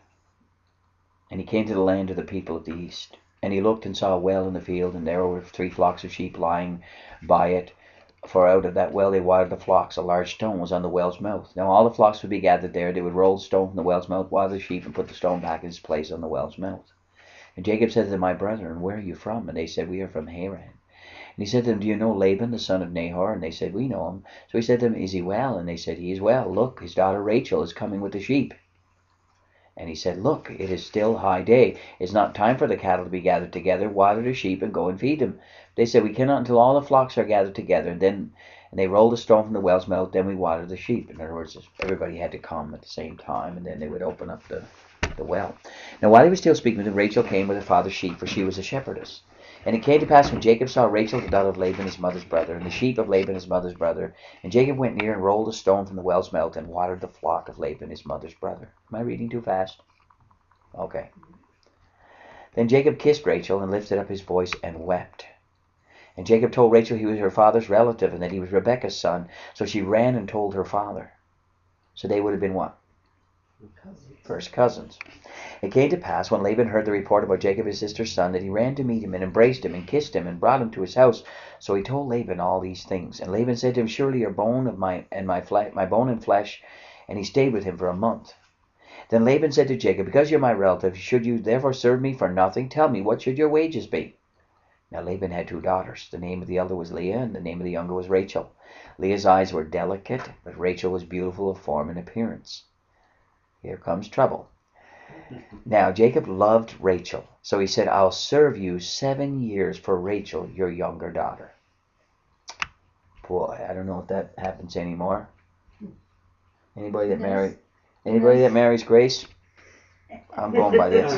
and he came to the land of the people of the east. And he looked and saw a well in the field, and there were three flocks of sheep lying by it. For out of that well they watered the flocks. A large stone was on the well's mouth. Now all the flocks would be gathered there. They would roll the stone from the well's mouth, water the sheep, and put the stone back in its place on the well's mouth. And Jacob said to them, my brethren, where are you from? And they said, we are from Haran. And he said to them, do you know Laban, the son of Nahor? And they said, we know him. So he said to them, is he well? And they said, he is well. Look, his daughter Rachel is coming with the sheep. And he said, look, it is still high day. It's not time for the cattle to be gathered together. Water the sheep and go and feed them. They said, we cannot until all the flocks are gathered together. And then and they rolled the stone from the well's mouth. Then we watered the sheep. In other words, everybody had to come at the same time, and then they would open up the, the well. Now while he was still speaking with them, Rachel came with her father's sheep, for she was a shepherdess. And it came to pass when Jacob saw Rachel, the daughter of Laban, his mother's brother, and the sheep of Laban, his mother's brother, and Jacob went near and rolled a stone from the well's mouth and watered the flock of Laban, his mother's brother. Am I reading too fast? Okay. Then Jacob kissed Rachel and lifted up his voice and wept. And Jacob told Rachel he was her father's relative and that he was Rebekah's son. So she ran and told her father. So they would have been what? Cousins. First cousins. It came to pass when Laban heard the report about Jacob his sister's son that he ran to meet him and embraced him and kissed him and brought him to his house. So he told Laban all these things. And Laban said to him, surely your bone of my and my flesh, my bone and flesh. And he stayed with him for a month. Then Laban said to Jacob, because you're my relative, should you therefore serve me for nothing? Tell me, what should your wages be? Now Laban had two daughters. The name of the elder was Leah, and the name of the younger was Rachel. Leah's eyes were delicate, but Rachel was beautiful of form and appearance. Here comes trouble. Now Jacob loved Rachel, so he said, I'll serve you seven years for Rachel, your younger daughter. Boy, I don't know if that happens anymore. Anybody that married, anybody that marries Grace? I'm going by this.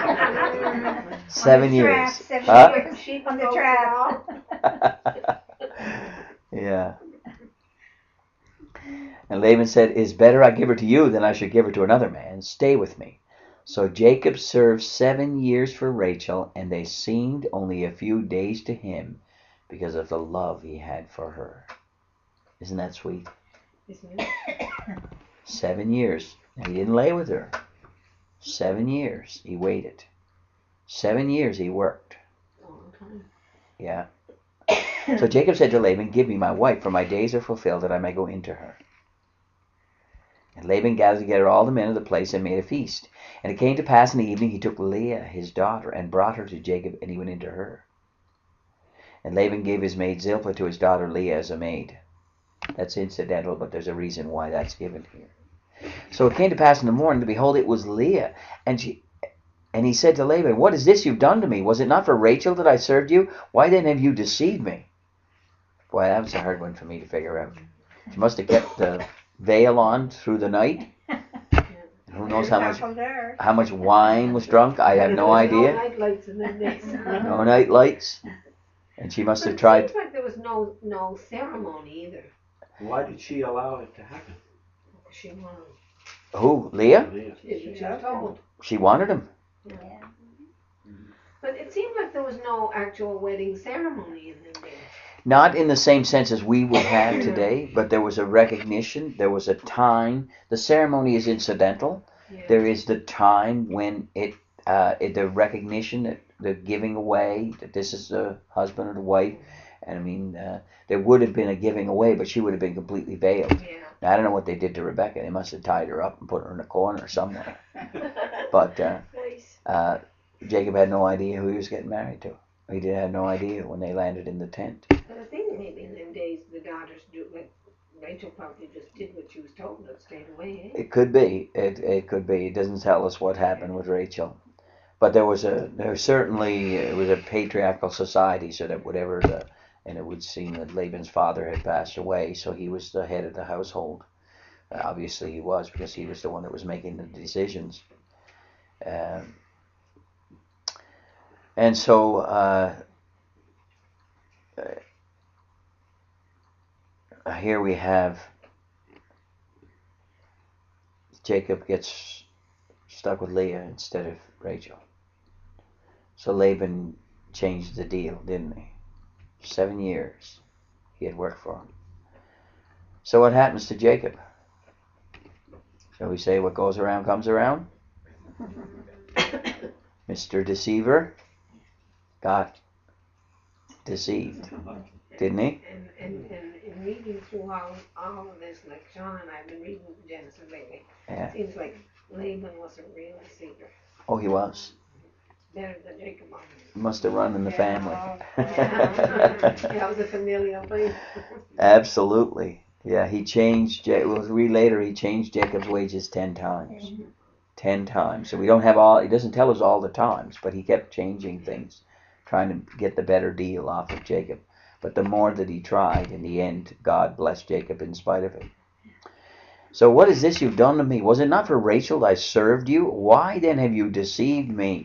Seven On the years. Trap, seven Huh? years. Sheep on the trap. Yeah. And Laban said, it's better I give her to you than I should give her to another man. Stay with me. So Jacob served seven years for Rachel, and they seemed only a few days to him because of the love he had for her. Isn't that sweet? Isn't it? Seven years. And he didn't lay with her. Seven years he waited. Seven years he worked. Long time. Yeah. So Jacob said to Laban, give me my wife, for my days are fulfilled, that I may go into her. And Laban gathered together all the men of the place and made a feast. And it came to pass in the evening he took Leah his daughter and brought her to Jacob, and he went into her. And Laban gave his maid Zilpah to his daughter Leah as a maid. That's incidental, but there's a reason why that's given here. So it came to pass in the morning, to behold, it was Leah. And she, and he said to Laban, what is this you've done to me? Was it not for Rachel that I served you? Why then have you deceived me? Boy, that was a hard one for me to figure out. She must have kept the veil on through the night. And who knows how much how much wine was drunk? I have no idea. No night lights in them days. No night lights. And she must But have it tried. seems like there was no no ceremony either. Why did she allow it to happen? She wanted. Who? Leah? Leah. She was told. She wanted him. Yeah. But it seemed like there was no actual wedding ceremony in them days. Not in the same sense as we would have today, but there was a recognition. There was a time. The ceremony is incidental. Yeah. There is the time when it, uh, it the recognition, that the giving away, that this is the husband or the wife. And I mean, uh, there would have been a giving away, but she would have been completely veiled. Yeah. Now, I don't know what they did to Rebecca. They must have tied her up and put her in a corner somewhere. But uh, Nice. uh, Jacob had no idea who he was getting married to. He did have no idea when they landed in the tent. But I think maybe in them days the daughters do like Rachel probably just did what she was told and stayed away. Eh? It could be. It it could be. It doesn't tell us what happened with Rachel, but there was a there certainly it was a patriarchal society, so that whatever the and it would seem that Laban's father had passed away, so he was the head of the household. Obviously he was, because he was the one that was making the decisions. Um, and so uh, uh, here we have Jacob gets stuck with Leah instead of Rachel. So Laban changed the deal, didn't he? Seven years he had worked for him. So what happens to Jacob? Shall we say what goes around comes around? Mister Deceiver got deceived, didn't he? And, and, and in reading through all, all of this, like Sean and I have been reading Genesis lately, Yeah. it seems like Laban was a real deceiver. Oh, he was. Better than Jacob. Must have run in the Yeah, family. yeah. That was a familiar thing. Absolutely. Yeah, he changed, it was read later, he changed Jacob's wages ten times. Ten times. So we don't have all, he doesn't tell us all the times, but he kept changing things, trying to get the better deal off of Jacob. But the more that he tried, in the end, God blessed Jacob in spite of it. So what is this you've done to me? Was it not for Rachel I served you? Why then have you deceived me?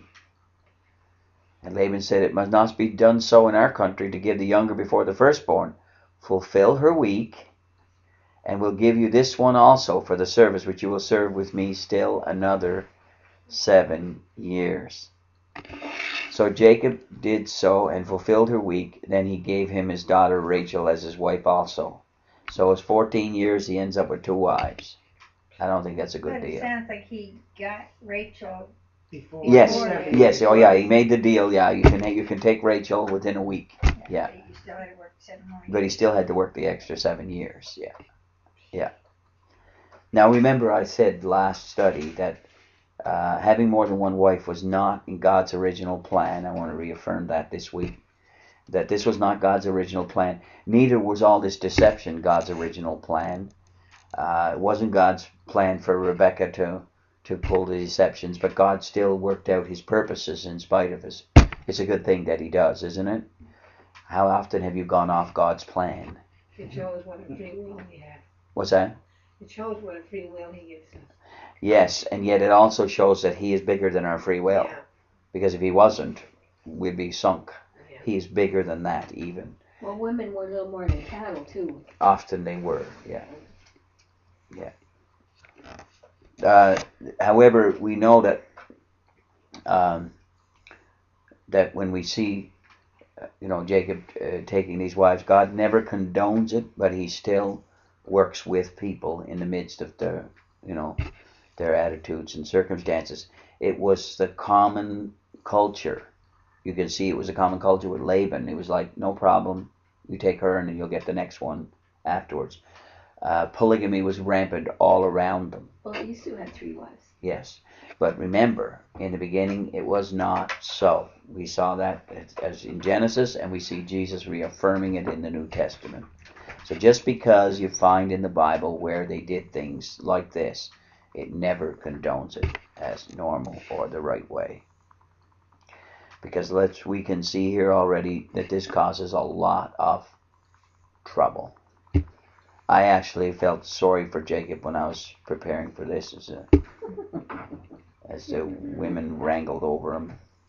And Laban said, it must not be done so in our country to give the younger before the firstborn. Fulfill her week, and will give you this one also for the service which you will serve with me still another seven years. So Jacob did so and fulfilled her week. Then he gave him his daughter Rachel as his wife also. So it's fourteen years, he ends up with two wives. I don't think that's a good But it deal. sounds like he got Rachel. Before Yes, seven yes, years. oh yeah, he made the deal. Yeah, you can you can take Rachel within a week. Yeah. But you still had to work seven more But he years. still had to work the extra seven years. Yeah, yeah. Now remember, I said last study that uh, having more than one wife was not in God's original plan. I want to reaffirm that this week. That this was not God's original plan. Neither was all this deception God's original plan. Uh, it wasn't God's plan for Rebecca to to pull the deceptions, but God still worked out his purposes in spite of us. It's a good thing that he does, isn't it? How often have you gone off God's plan? It shows what a free will we have. What's that? It shows what a free will he gives us. Yes, and yet it also shows that he is bigger than our free will. Yeah. Because if he wasn't, we'd be sunk. Yeah. He's bigger than that even. Well, women were a little more than cattle, too. Often they were, yeah. Yeah. Uh, however, we know that um, that when we see, uh, you know, Jacob uh, taking these wives, God never condones it, but he still works with people in the midst of their, you know, their attitudes and circumstances. It was the common culture. You can see it was a common culture with Laban. It was like, no problem, you take her and then you'll get the next one afterwards. Uh, polygamy was rampant all around them. Well, you still had three wives. Yes, but remember, in the beginning, it was not so. We saw that as in Genesis, and we see Jesus reaffirming it in the New Testament. So just because you find in the Bible where they did things like this, it never condones it as normal or the right way. Because let's we can see here already that this causes a lot of trouble. I actually felt sorry for Jacob when I was preparing for this as a, as the women wrangled over him.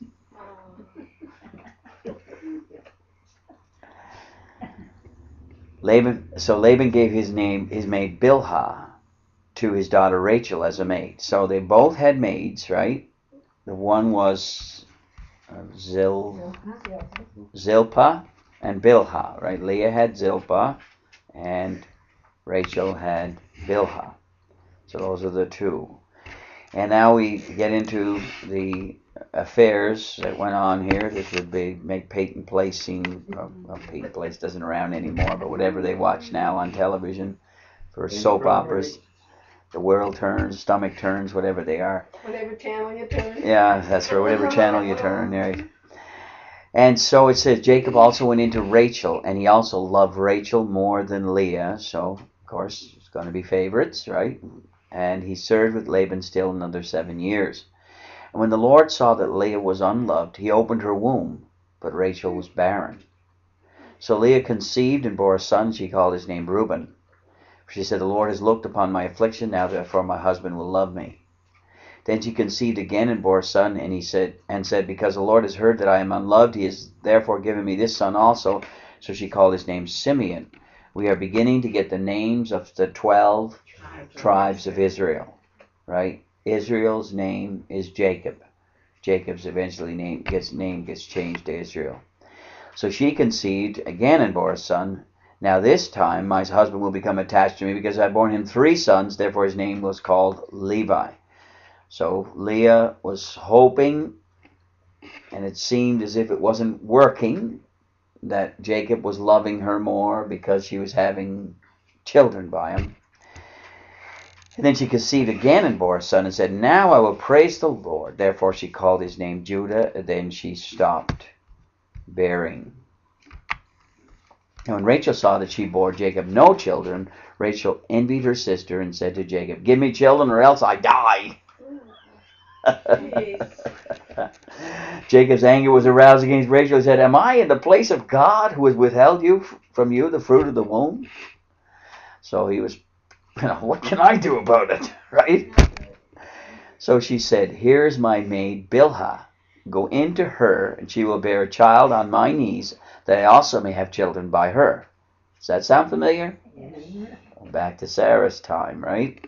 Laban, so Laban gave his name, his maid Bilhah, to his daughter Rachel as a maid. So they both had maids, right? The one was uh, Zil, Zilpah and Bilhah, right? Leah had Zilpah and Rachel had Bilhah. So those are the two. And now we get into the affairs that went on here. This would be make Peyton Place seem, well, well, Peyton Place doesn't around anymore, but whatever they watch now on television for soap operas, The World Turns, Stomach Turns, whatever they are. Whatever channel you turn. Yeah, that's for whatever channel you turn, right? And so it says Jacob also went into Rachel, and he also loved Rachel more than Leah. So, of course, it's going to be favorites, right? And he served with Laban still another seven years. And when the Lord saw that Leah was unloved, he opened her womb, but Rachel was barren. So Leah conceived and bore a son. She called his name Reuben. She said, the Lord has looked upon my affliction, now therefore my husband will love me. Then she conceived again and bore a son, and he said, and said, because the Lord has heard that I am unloved, he has therefore given me this son also. So she called his name Simeon. We are beginning to get the names of the twelve tribes of Israel, right? Israel's name is Jacob. Jacob's eventually name gets name gets changed to Israel. So she conceived again and bore a son. Now this time my husband will become attached to me, because I have borne him three sons. Therefore his name was called Levi. So Leah was hoping, and it seemed as if it wasn't working, that Jacob was loving her more because she was having children by him. And then she conceived again and bore a son, and said, now I will praise the Lord. Therefore she called his name Judah. And then she stopped bearing. And when Rachel saw that she bore Jacob no children, Rachel envied her sister and said to Jacob, give me children or else I die. Jacob's anger was aroused against Rachel. He said, am I in the place of God, who has withheld you from you the fruit of the womb? So he was, you know, what can I do about it, right? So she said, here's my maid Bilhah. Go into her, and she will bear a child on my knees, that I also may have children by her. Does that sound familiar? Yes. Back to Sarah's time, right?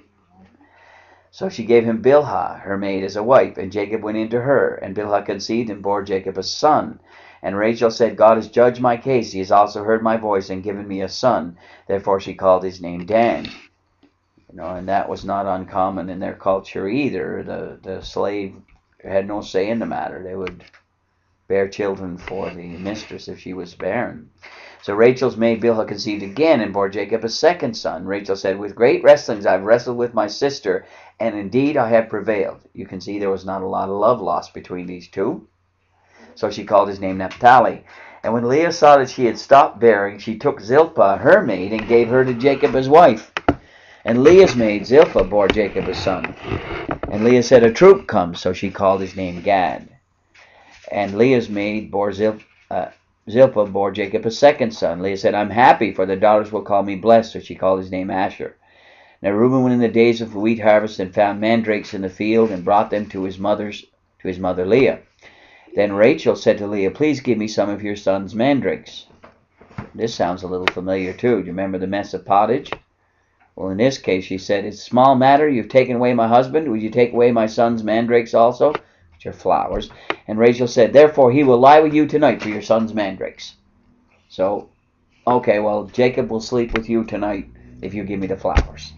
So she gave him Bilhah, her maid, as a wife, and Jacob went into her, and Bilhah conceived and bore Jacob a son. And Rachel said, God has judged my case. He has also heard my voice and given me a son. Therefore she called his name Dan. You know, and that was not uncommon in their culture either. The the slave had no say in the matter. They would bear children for the mistress if she was barren. So Rachel's maid Bilhah conceived again and bore Jacob a second son. Rachel said, with great wrestlings I have wrestled with my sister, and indeed I have prevailed. You can see there was not a lot of love lost between these two. So she called his name Naphtali. And when Leah saw that she had stopped bearing, she took Zilpah, her maid, and gave her to Jacob as wife. And Leah's maid Zilpah bore Jacob a son. And Leah said, a troop comes, so she called his name Gad. And Leah's maid bore Zilpah, uh, Zilpah bore Jacob a second son. Leah said, I'm happy, for the daughters will call me blessed, so she called his name Asher. Now Reuben went in the days of the wheat harvest and found mandrakes in the field and brought them to his mother's to his mother Leah. Then Rachel said to Leah, please give me some of your son's mandrakes. This sounds a little familiar too. Do you remember the mess of pottage? Well, in this case, she said, it's a small matter. You've taken away my husband. Would you take away my son's mandrakes also? Which are flowers. And Rachel said, therefore he will lie with you tonight for your son's mandrakes. So, okay, well, Jacob will sleep with you tonight if you give me the flowers.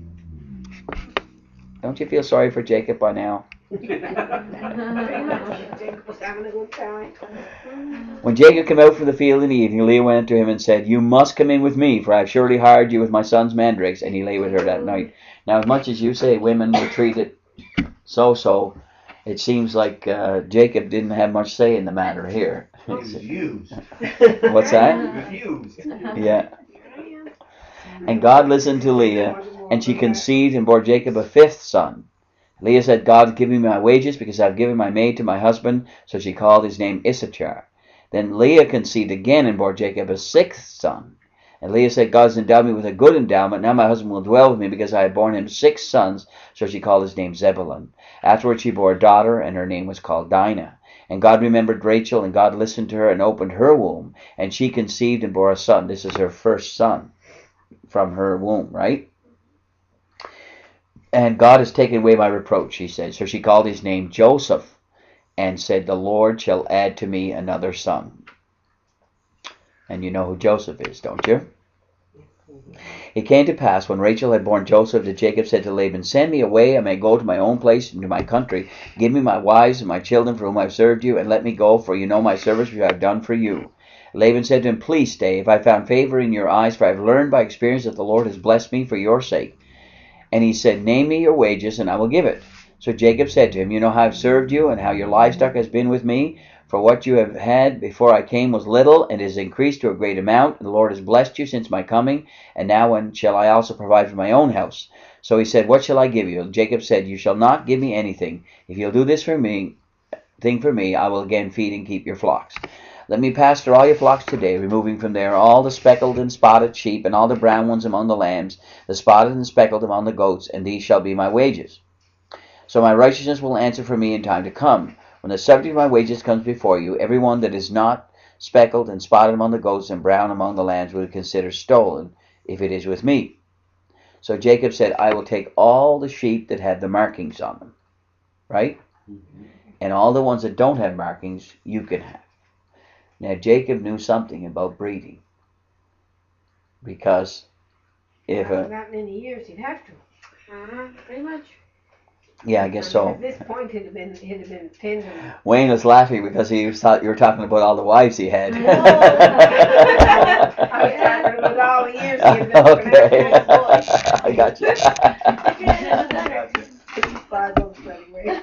Don't you feel sorry for Jacob by now? Jacob was having a good time. When Jacob came out from the field in the evening, Leah went to him and said, you must come in with me, for I have surely hired you with my son's mandrakes. And he lay with her that night. Now, as much as you say women were treated so-so, it seems like uh, Jacob didn't have much say in the matter here. He was used. What's that? He was used. Yeah. And God listened to Leah, and she conceived and bore Jacob a fifth son. Leah said, God, give me my wages, because I have given my maid to my husband. So she called his name Issachar. Then Leah conceived again and bore Jacob a sixth son. And Leah said, God has endowed me with a good endowment. Now my husband will dwell with me, because I have borne him six sons. So she called his name Zebulun. Afterwards she bore a daughter, and her name was called Dinah. And God remembered Rachel, and God listened to her and opened her womb. And she conceived and bore a son. This is her first son from her womb, right? And God has taken away my reproach, she said. So she called his name Joseph, and said, the Lord shall add to me another son. And you know who Joseph is, don't you? It came to pass, when Rachel had borne Joseph, that Jacob said to Laban, send me away, I may go to my own place and to my country. Give me my wives and my children for whom I have served you, and let me go, for you know my service which I have done for you. Laban said to him, please stay, if I found favor in your eyes, for I have learned by experience that the Lord has blessed me for your sake. And he said, name me your wages, and I will give it. So Jacob said to him, you know how I have served you, and how your livestock has been with me. For what you have had before I came was little, and is increased to a great amount. And the Lord has blessed you since my coming, and now when shall I also provide for my own house? So he said, what shall I give you? And Jacob said, you shall not give me anything. If you'll do this for me, thing for me, I will again feed and keep your flocks. Let me pass through all your flocks today, removing from there all the speckled and spotted sheep, and all the brown ones among the lambs, the spotted and speckled among the goats, and these shall be my wages. So my righteousness will answer for me in time to come. When the subject of my wages comes before you, every one that is not speckled and spotted among the goats and brown among the lambs will be considered stolen, if it is with me. So Jacob said, I will take all the sheep that have the markings on them, right? Mm-hmm. And all the ones that don't have markings, you can have. Now, Jacob knew something about breeding. Because if Well, a... not many years, he'd have to. Uh-huh, pretty much. Yeah, I guess I so. mean, at this point, he'd have been, he'd have been tending. Wayne was laughing because he thought you were talking about all the wives he had. No. I was talking about all the years he had been looking Okay. after his boys. I got you. Five months anyway.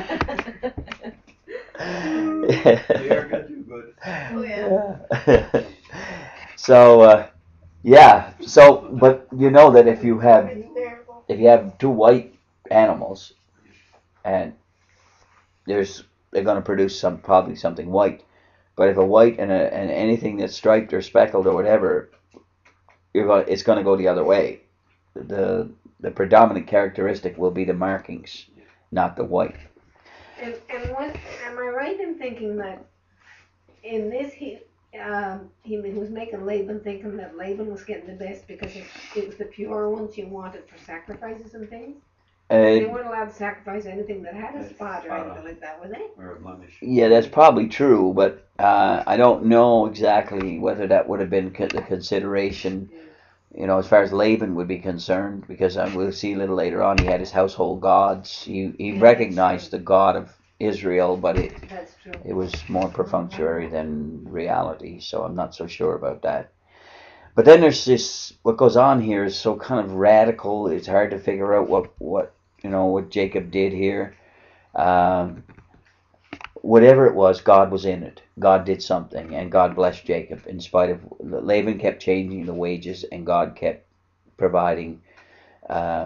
You're good, you're good. Oh, yeah. Yeah. So, uh, yeah. So, but you know that if you have if you have two white animals, and there's they're going to produce some probably something white, but if a white and a and anything that's striped or speckled or whatever, you're going it's going to go the other way. The the predominant characteristic will be the markings, not the white. And and what am I right in thinking that in this he um, he was making Laban thinking that Laban was getting the best because it, it was the pure ones you wanted for sacrifices and things? They Uh, weren't allowed to sacrifice anything that had a spot or Uh, anything like that, were they? Or a blemish. yeah, that's probably true, but uh, I don't know exactly whether that would have been co- the consideration. You know, as far as Laban would be concerned, because um, we'll see a little later on, he had his household gods. He he recognized the God of Israel, but it That's true. it was more perfunctory than reality. So I'm not so sure about that. But then there's this. What goes on here is so kind of radical. It's hard to figure out what what you know what Jacob did here. Um, whatever it was, God was in it. God did something, and God blessed Jacob in spite of Laban kept changing the wages, and God kept providing. Uh,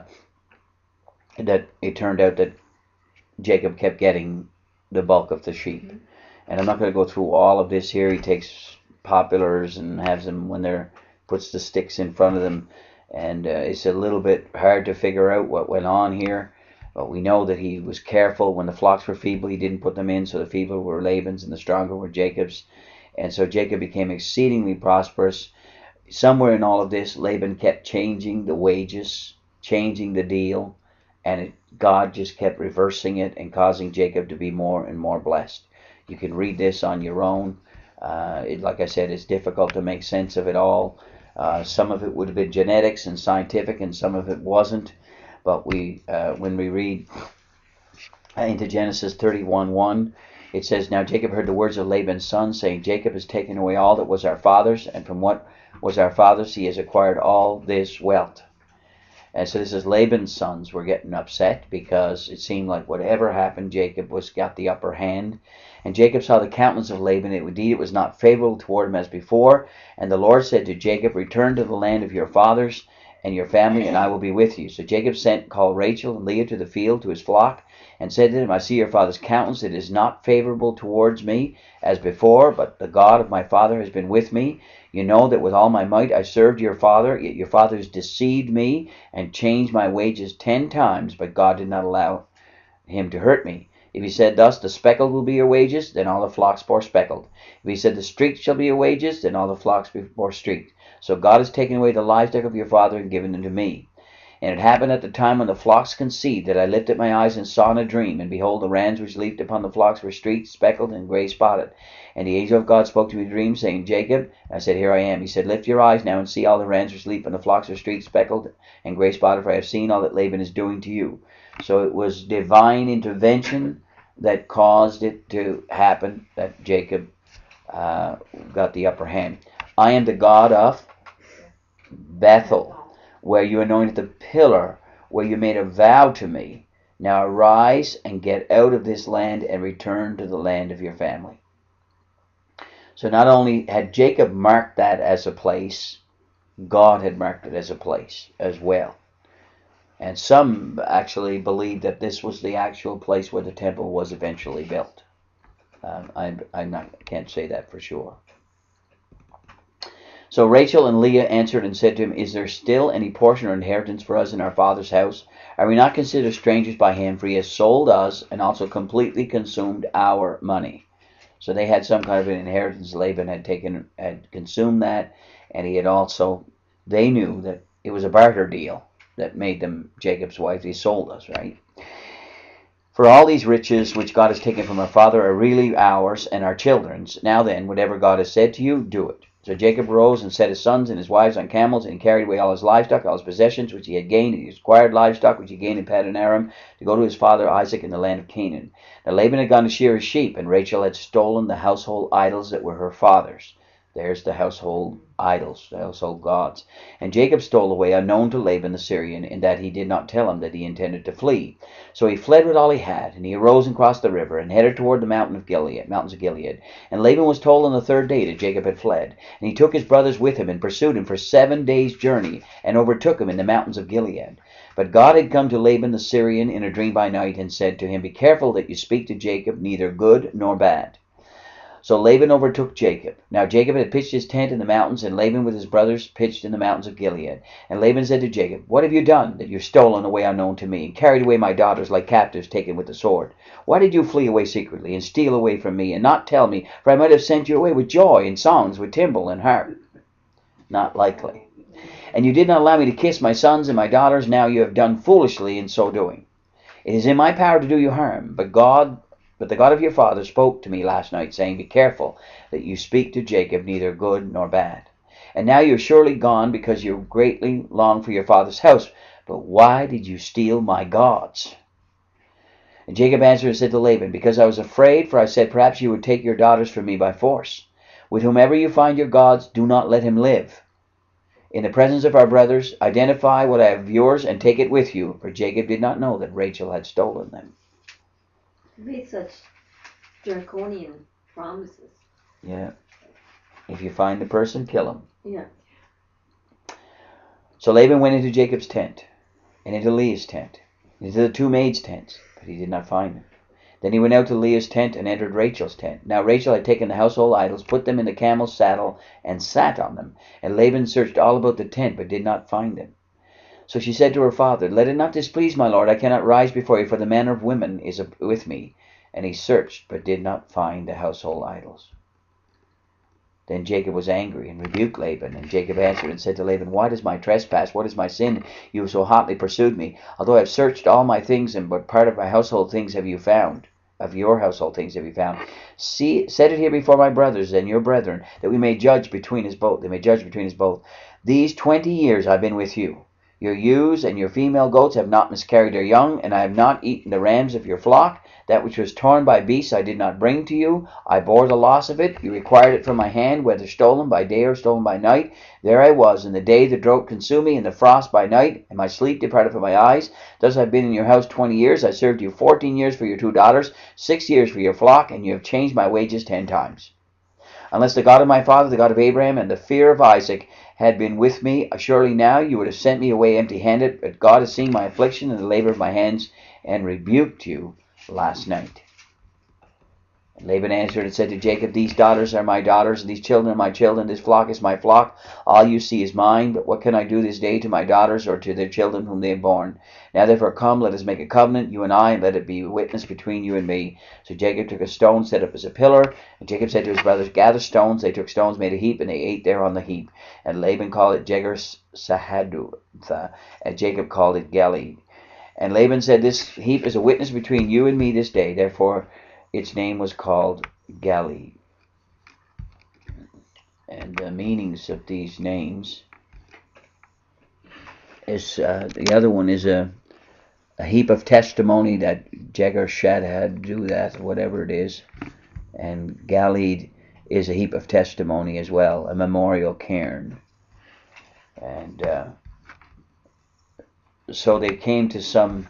that it turned out that Jacob kept getting the bulk of the sheep, mm-hmm. And I'm not going to go through all of this here. He takes poplars and has them when they're puts the sticks in front of them, and uh, it's a little bit hard to figure out what went on here. But we know that he was careful. When the flocks were feeble, he didn't put them in, so the feeble were Laban's and the stronger were Jacob's. And so Jacob became exceedingly prosperous. Somewhere in all of this, Laban kept changing the wages, changing the deal, and it, God just kept reversing it and causing Jacob to be more and more blessed. You can read this on your own. Uh, it, like I said, it's difficult to make sense of it all. Uh, some of it would have been genetics and scientific, and some of it wasn't. But we, uh, when we read into Genesis thirty-one one, it says, Now Jacob heard the words of Laban's son, saying, Jacob has taken away all that was our father's, and from what was our father's he has acquired all this wealth. And so this is Laban's sons were getting upset because it seemed like whatever happened, Jacob was got the upper hand. And Jacob saw the countenance of Laban, and indeed it was not favorable toward him as before. And the Lord said to Jacob, Return to the land of your fathers and your family, and I will be with you. So Jacob sent, called Rachel and Leah to the field to his flock, and said to them, I see your father's countenance, it is not favorable towards me as before, but the God of my father has been with me. You know that with all my might I served your father, yet your father has deceived me and changed my wages ten times, but God did not allow him to hurt me. If he said thus, the speckled will be your wages, then all the flocks bore speckled. If he said the streaked shall be your wages, then all the flocks bore streaked. So God has taken away the livestock of your father and given them to me. And it happened at the time when the flocks conceived that I lifted my eyes and saw in a dream, and behold, the rams which leaped upon the flocks were streaked, speckled, and gray spotted. And the angel of God spoke to me in a dream, saying, Jacob. I said, Here I am. He said, Lift your eyes now and see all the rams which leap, and the flocks are streaked, speckled, and gray spotted, for I have seen all that Laban is doing to you. So it was divine intervention that caused it to happen, that Jacob uh, got the upper hand. I am the God of Bethel, where you anointed the pillar, where you made a vow to me. Now arise and get out of this land and return to the land of your family. So not only had Jacob marked that as a place, God had marked it as a place as well. And some actually believe that this was the actual place where the temple was eventually built. Um, I I'm not can't say that for sure. So Rachel and Leah answered and said to him, Is there still any portion or inheritance for us in our father's house? Are we not considered strangers by him? For he has sold us and also completely consumed our money. So they had some kind of an inheritance. Laban had taken, had consumed that, and he had also, they knew that it was a barter deal that made them Jacob's wife. They sold us, right? For all these riches which God has taken from our father are really ours and our children's. Now then, whatever God has said to you, do it. So Jacob rose and set his sons and his wives on camels, and he carried away all his livestock, all his possessions which he had gained, and his acquired livestock which he gained in Paddan Aram, to go to his father Isaac in the land of Canaan. Now Laban had gone to shear his sheep, and Rachel had stolen the household idols that were her father's. There's the household idols, the household gods. And Jacob stole away unknown to Laban the Syrian, in that he did not tell him that he intended to flee. So he fled with all he had, and he arose and crossed the river, and headed toward the mountain of Gilead, mountains of Gilead. And Laban was told on the third day that Jacob had fled. And he took his brothers with him, and pursued him for seven days' journey, and overtook him in the mountains of Gilead. But God had come to Laban the Syrian in a dream by night, and said to him, Be careful that you speak to Jacob neither good nor bad. So Laban overtook Jacob. Now Jacob had pitched his tent in the mountains, and Laban with his brothers pitched in the mountains of Gilead. And Laban said to Jacob, What have you done, that you have stolen away unknown to me, and carried away my daughters like captives taken with the sword? Why did you flee away secretly, and steal away from me, and not tell me? For I might have sent you away with joy, and songs, with timbrel and harp. Not likely. And you did not allow me to kiss my sons and my daughters. Now you have done foolishly in so doing. It is in my power to do you harm, but God... But the God of your father spoke to me last night, saying, Be careful that you speak to Jacob neither good nor bad. And now you are surely gone, because you greatly long for your father's house. But why did you steal my gods? And Jacob answered and said to Laban, Because I was afraid, for I said, Perhaps you would take your daughters from me by force. With whomever you find your gods, do not let him live. In the presence of our brothers, identify what I have of yours, and take it with you. For Jacob did not know that Rachel had stolen them. Made such draconian promises. Yeah. If you find the person, kill him. Yeah. So Laban went into Jacob's tent, and into Leah's tent, and into the two maids' tents, but he did not find them. Then he went out to Leah's tent and entered Rachel's tent. Now Rachel had taken the household idols, put them in the camel's saddle, and sat on them. And Laban searched all about the tent, but did not find them. So she said to her father, Let it not displease my lord, I cannot rise before you, for the manner of women is with me. And he searched, but did not find the household idols. Then Jacob was angry, and rebuked Laban. And Jacob answered and said to Laban, What is my trespass? What is my sin? You have so hotly pursued me. Although I have searched all my things, and but part of my household things have you found. Of your household things have you found. See, set it here before my brothers and your brethren, that we may judge between us both. They may judge between us both. These twenty years I've been with you. Your ewes and your female goats have not miscarried their young, and I have not eaten the rams of your flock. That which was torn by beasts I did not bring to you. I bore the loss of it. You required it from my hand, whether stolen by day or stolen by night. There I was. In the day the drought consumed me, and the frost by night, and my sleep departed from my eyes. Thus I have been in your house twenty years. I served you fourteen years for your two daughters, six years for your flock, and you have changed my wages ten times. Unless the God of my father, the God of Abraham, and the fear of Isaac had been with me, surely now you would have sent me away empty-handed. But God has seen my affliction and the labor of my hands, and rebuked you last night. And Laban answered and said to Jacob, These daughters are my daughters, and these children are my children. This flock is my flock. All you see is mine. But what can I do this day to my daughters or to their children whom they have borne? Now therefore come, let us make a covenant, you and I, and let it be a witness between you and me. So Jacob took a stone, set up as a pillar. And Jacob said to his brothers, Gather stones. They took stones, made a heap, and they ate there on the heap. And Laban called it Jegar Sahadutha, and Jacob called it Gilead. And Laban said, This heap is a witness between you and me this day. Therefore its name was called Gilead. And the meanings of these names is, uh, the other one is a, a heap of testimony, that Jegar Shad do that, whatever it is. And Gilead is a heap of testimony as well, a memorial cairn. And uh, so they came to some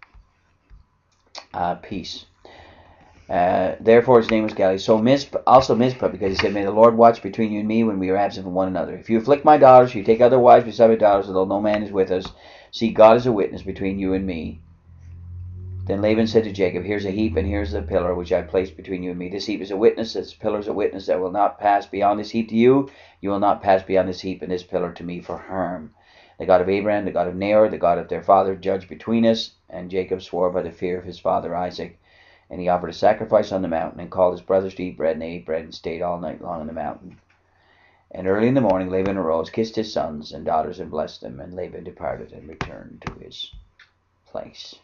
uh, peace. Uh, therefore his name was Gilead. So Mizpah, also Mizpah, because he said, May the Lord watch between you and me when we are absent from one another. If you afflict my daughters, you take other wives beside my daughters, although no man is with us. See, God is a witness between you and me. Then Laban said to Jacob, Here's a heap, and here's the pillar which I placed between you and me. This heap is a witness, this pillar is a witness that will not pass beyond this heap to you. You will not pass beyond this heap and this pillar to me for harm. The God of Abraham, the God of Nahor, the God of their father, judged between us. And Jacob swore by the fear of his father Isaac. And he offered a sacrifice on the mountain, and called his brothers to eat bread, and they ate bread, and stayed all night long on the mountain. And early in the morning Laban arose, kissed his sons and daughters, and blessed them. And Laban departed and returned to his place.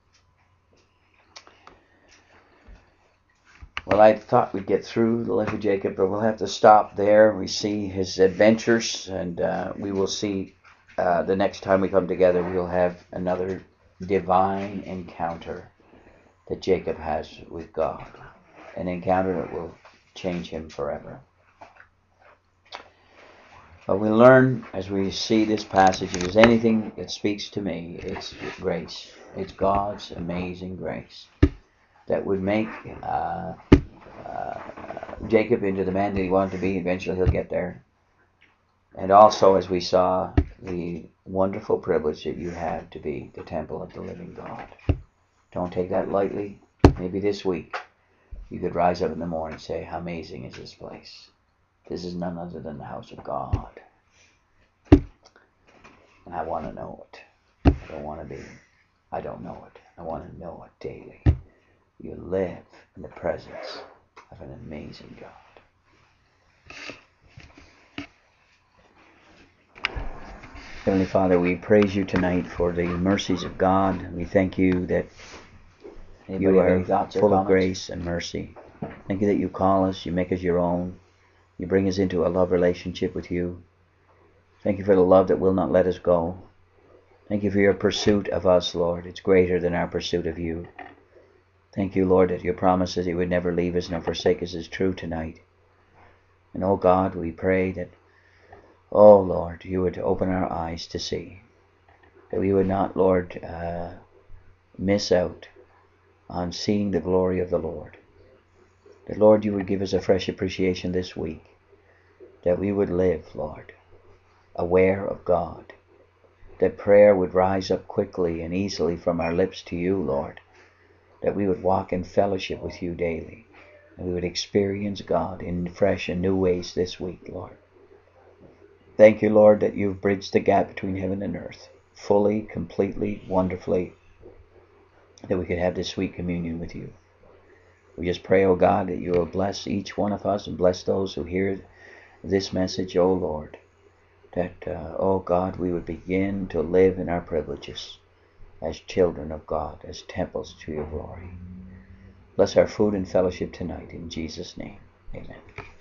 Well, I thought we'd get through the life of Jacob, but we'll have to stop there. We see his adventures, and uh, we will see uh, the next time we come together, we'll have another divine encounter that Jacob has with God. An encounter that will change him forever. But we learn as we see this passage, if there's anything that speaks to me, it's grace. It's God's amazing grace that would make uh, uh, Jacob into the man that he wanted to be. Eventually he'll get there. And also, as we saw, the wonderful privilege that you have to be the temple of the living God. Don't take that lightly. Maybe this week you could rise up in the morning and say, how amazing is this place? This is none other than the house of God. And I want to know it. I don't want to be, I don't know it. I want to know it daily. You live in the presence of an amazing God. Heavenly Father, we praise you tonight for the mercies of God. We thank you that Anybody you have any are thoughts or full of comments? grace and mercy. Thank you that you call us, you make us your own. You bring us into a love relationship with you. Thank you for the love that will not let us go. Thank you for your pursuit of us, Lord. It's greater than our pursuit of you. Thank you, Lord, that your promise that you would never leave us nor forsake us is true tonight. And, oh God, we pray that, oh Lord, you would open our eyes to see. That we would not, Lord, uh, miss out on seeing the glory of the Lord. That, Lord, you would give us a fresh appreciation this week. That we would live, Lord, aware of God. That prayer would rise up quickly and easily from our lips to you, Lord. That we would walk in fellowship with you daily. And we would experience God in fresh and new ways this week, Lord. Thank you, Lord, that you've bridged the gap between heaven and earth. Fully, completely, wonderfully. That we could have this sweet communion with you. We just pray, oh God, that you will bless each one of us and bless those who hear this message, oh Lord. That, uh, oh God, we would begin to live in our privileges as children of God, as temples to your glory. Bless our food and fellowship tonight in Jesus' name. Amen.